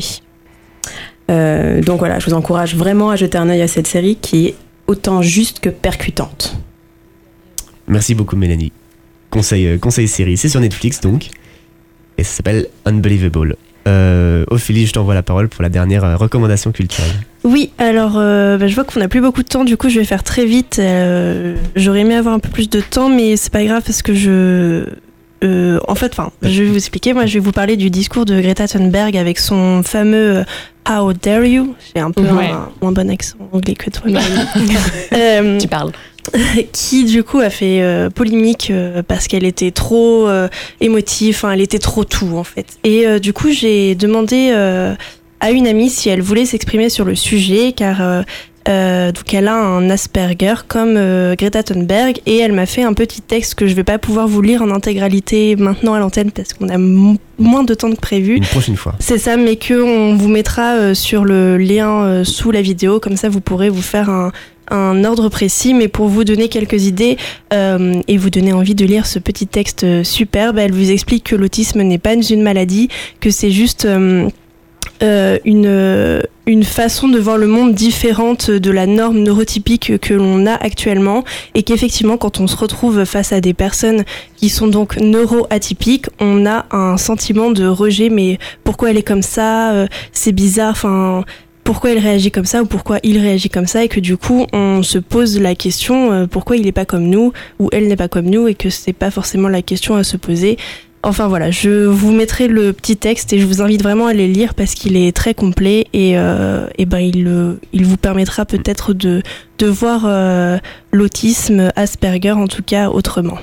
Euh, donc voilà, je vous encourage vraiment à jeter un œil à cette série qui est autant juste que percutante. Merci beaucoup Mélanie. Conseil, euh, conseil série, c'est sur Netflix donc, et ça s'appelle Unbelievable. Euh, Ophélie, je t'envoie la parole pour la dernière euh, recommandation culturelle. Oui, alors euh, bah, je vois qu'on n'a plus beaucoup de temps, du coup je vais faire très vite. Euh, j'aurais aimé avoir un peu plus de temps, mais c'est pas grave parce que je... Euh, en fait, enfin, je vais vous expliquer. Moi, je vais vous parler du discours de Greta Thunberg avec son fameux euh, How dare you. J'ai un peu ouais. un, un moins bon accent anglais que toi. euh, tu parles. Qui du coup a fait euh, polémique euh, parce qu'elle était trop euh, émotive. Enfin, elle était trop tout en fait. Et euh, du coup, j'ai demandé euh, à une amie si elle voulait s'exprimer sur le sujet, car euh, Euh, donc elle a un Asperger comme euh, Greta Thunberg, et elle m'a fait un petit texte que je vais pas pouvoir vous lire en intégralité maintenant à l'antenne parce qu'on a m- moins de temps que prévu. Une prochaine fois. C'est ça, mais que on vous mettra euh, sur le lien euh, sous la vidéo, comme ça vous pourrez vous faire un un ordre précis, mais pour vous donner quelques idées euh, et vous donner envie de lire ce petit texte superbe. Elle vous explique que l'autisme n'est pas une maladie, que c'est juste euh, euh, une, euh, une façon de voir le monde différente de la norme neurotypique que l'on a actuellement, et qu'effectivement quand on se retrouve face à des personnes qui sont donc neuroatypiques, on a un sentiment de rejet, mais pourquoi elle est comme ça, euh, c'est bizarre, enfin pourquoi elle réagit comme ça ou pourquoi il réagit comme ça, et que du coup on se pose la question euh, pourquoi il n'est pas comme nous ou elle n'est pas comme nous, et que c'est pas forcément la question à se poser. Enfin voilà, je vous mettrai le petit texte et je vous invite vraiment à le lire parce qu'il est très complet, et, euh, et ben il, il vous permettra peut-être de, de voir euh, l'autisme, Asperger en tout cas, autrement.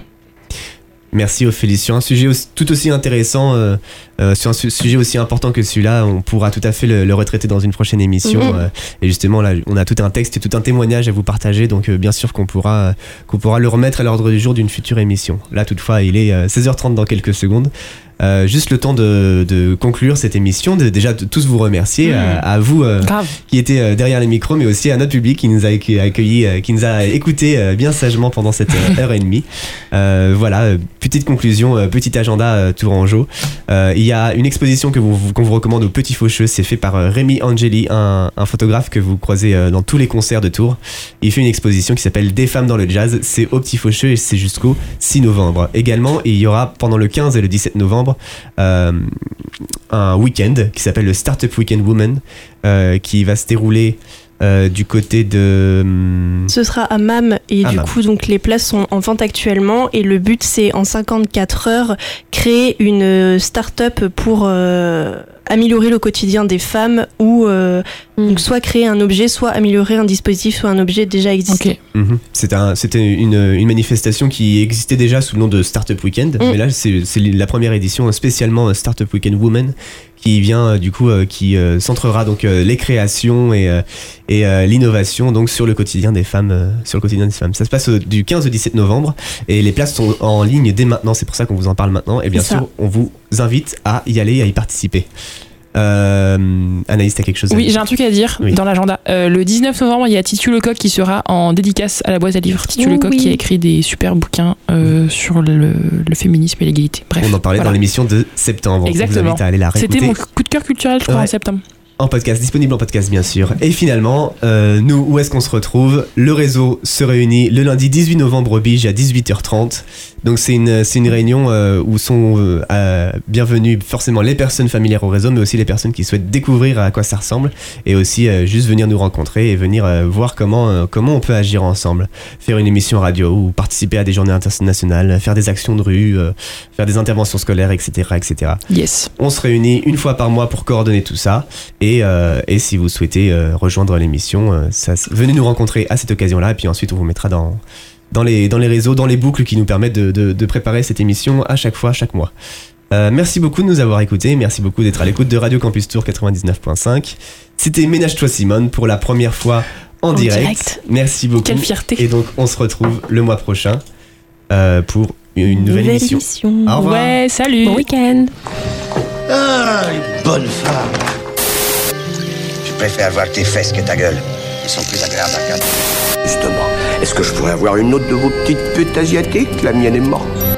Merci Ophélie. Sur un sujet aussi, tout aussi intéressant, euh, euh, sur un su- sujet aussi important que celui-là, on pourra tout à fait le, le retraiter dans une prochaine émission. Mmh. Euh, et justement, là, on a tout un texte et tout un témoignage à vous partager. Donc, euh, bien sûr qu'on pourra, euh, qu'on pourra le remettre à l'ordre du jour d'une future émission. Là, toutefois, il est euh, seize heures trente dans quelques secondes. Euh, juste le temps de, de conclure cette émission, de déjà de tous vous remercier, mmh. à, à vous euh, qui étiez euh, derrière les micros, mais aussi à notre public qui nous a accueillis, euh, qui nous a écoutés euh, bien sagement pendant cette euh, heure et demie. Euh, voilà, euh, petite conclusion, euh, petit agenda euh, Tourangeau. Euh, il y a une exposition que vous, qu'on vous recommande au Petit Faucheux, c'est fait par euh, Rémi Angeli, un, un photographe que vous croisez euh, dans tous les concerts de Tours. Il fait une exposition qui s'appelle Des femmes dans le jazz, c'est au Petit Faucheux et c'est jusqu'au six novembre. Également, il y aura pendant le quinze et le dix-sept novembre Euh, un week-end qui s'appelle le Startup Weekend Women, euh, qui va se dérouler euh, du côté de... Ce sera à M A M, et à du M A M. coup donc les places sont en vente actuellement, et le but c'est en cinquante-quatre heures créer une start-up pour euh, améliorer le quotidien des femmes, ou euh, mm. donc soit créer un objet, soit améliorer un dispositif, soit un objet déjà existant. Okay. Mmh. C'est un, c'était une, une manifestation qui existait déjà sous le nom de Startup Weekend, mm. mais là c'est, c'est la première édition spécialement Startup Weekend Women, qui vient du coup euh, qui euh, centrera donc euh, les créations et euh, et euh, l'innovation donc sur le quotidien des femmes euh, sur le quotidien des femmes. Ça se passe euh, du quinze au dix-sept novembre et les places sont en ligne dès maintenant, c'est pour ça qu'on vous en parle maintenant, et bien sûr on vous invite à y aller et à y participer. Euh, Anaïs, t'as quelque chose à Oui, dire? j'ai un truc à dire oui. dans l'agenda. Euh, le dix-neuf novembre, il y a Titu Lecoq qui sera en dédicace à la boîte à livres. Titu Oh, Lecoq oui. qui a écrit des super bouquins euh, sur le, le féminisme et l'égalité. Bref, on en parlait voilà. dans l'émission de septembre. Exactement. On vous invite à aller la réécouter. C'était mon coup de cœur culturel, je crois, Ouais. en septembre. En podcast, disponible en podcast bien sûr. Et finalement, euh, nous, où est-ce qu'on se retrouve? Le réseau se réunit le lundi dix-huit novembre au Bige à dix-huit heures trente. Donc c'est une, c'est une réunion euh, où sont euh, euh, bienvenues forcément les personnes familières au réseau, mais aussi les personnes qui souhaitent découvrir à quoi ça ressemble, et aussi euh, juste venir nous rencontrer et venir euh, voir comment, euh, comment on peut agir ensemble. Faire une émission radio ou participer à des journées internationales, faire des actions de rue, euh, faire des interventions scolaires, et cetera, et cetera. Yes. On se réunit une fois par mois pour coordonner tout ça. Et, euh, et si vous souhaitez euh, rejoindre l'émission, euh, ça, venez nous rencontrer à cette occasion-là. Et puis ensuite, on vous mettra dans, dans, les, dans les réseaux, dans les boucles qui nous permettent de, de, de préparer cette émission à chaque fois, chaque mois. Euh, merci beaucoup de nous avoir écoutés. Merci beaucoup d'être à l'écoute de Radio Campus Tour quatre-vingt-dix-neuf point cinq. C'était Ménage-toi Simone pour la première fois en, En direct. direct. Merci beaucoup. Quelle fierté. Et donc, on se retrouve le mois prochain euh, pour une nouvelle, Nouvelle émission. émission. Au revoir. Ouais, salut. Bon week-end. Ah, une bonne femme. Je préfère voir tes fesses que ta gueule. Elles sont plus agréables à regarder. Justement, est-ce que je pourrais avoir une autre de vos petites putes asiatiques? La mienne est morte.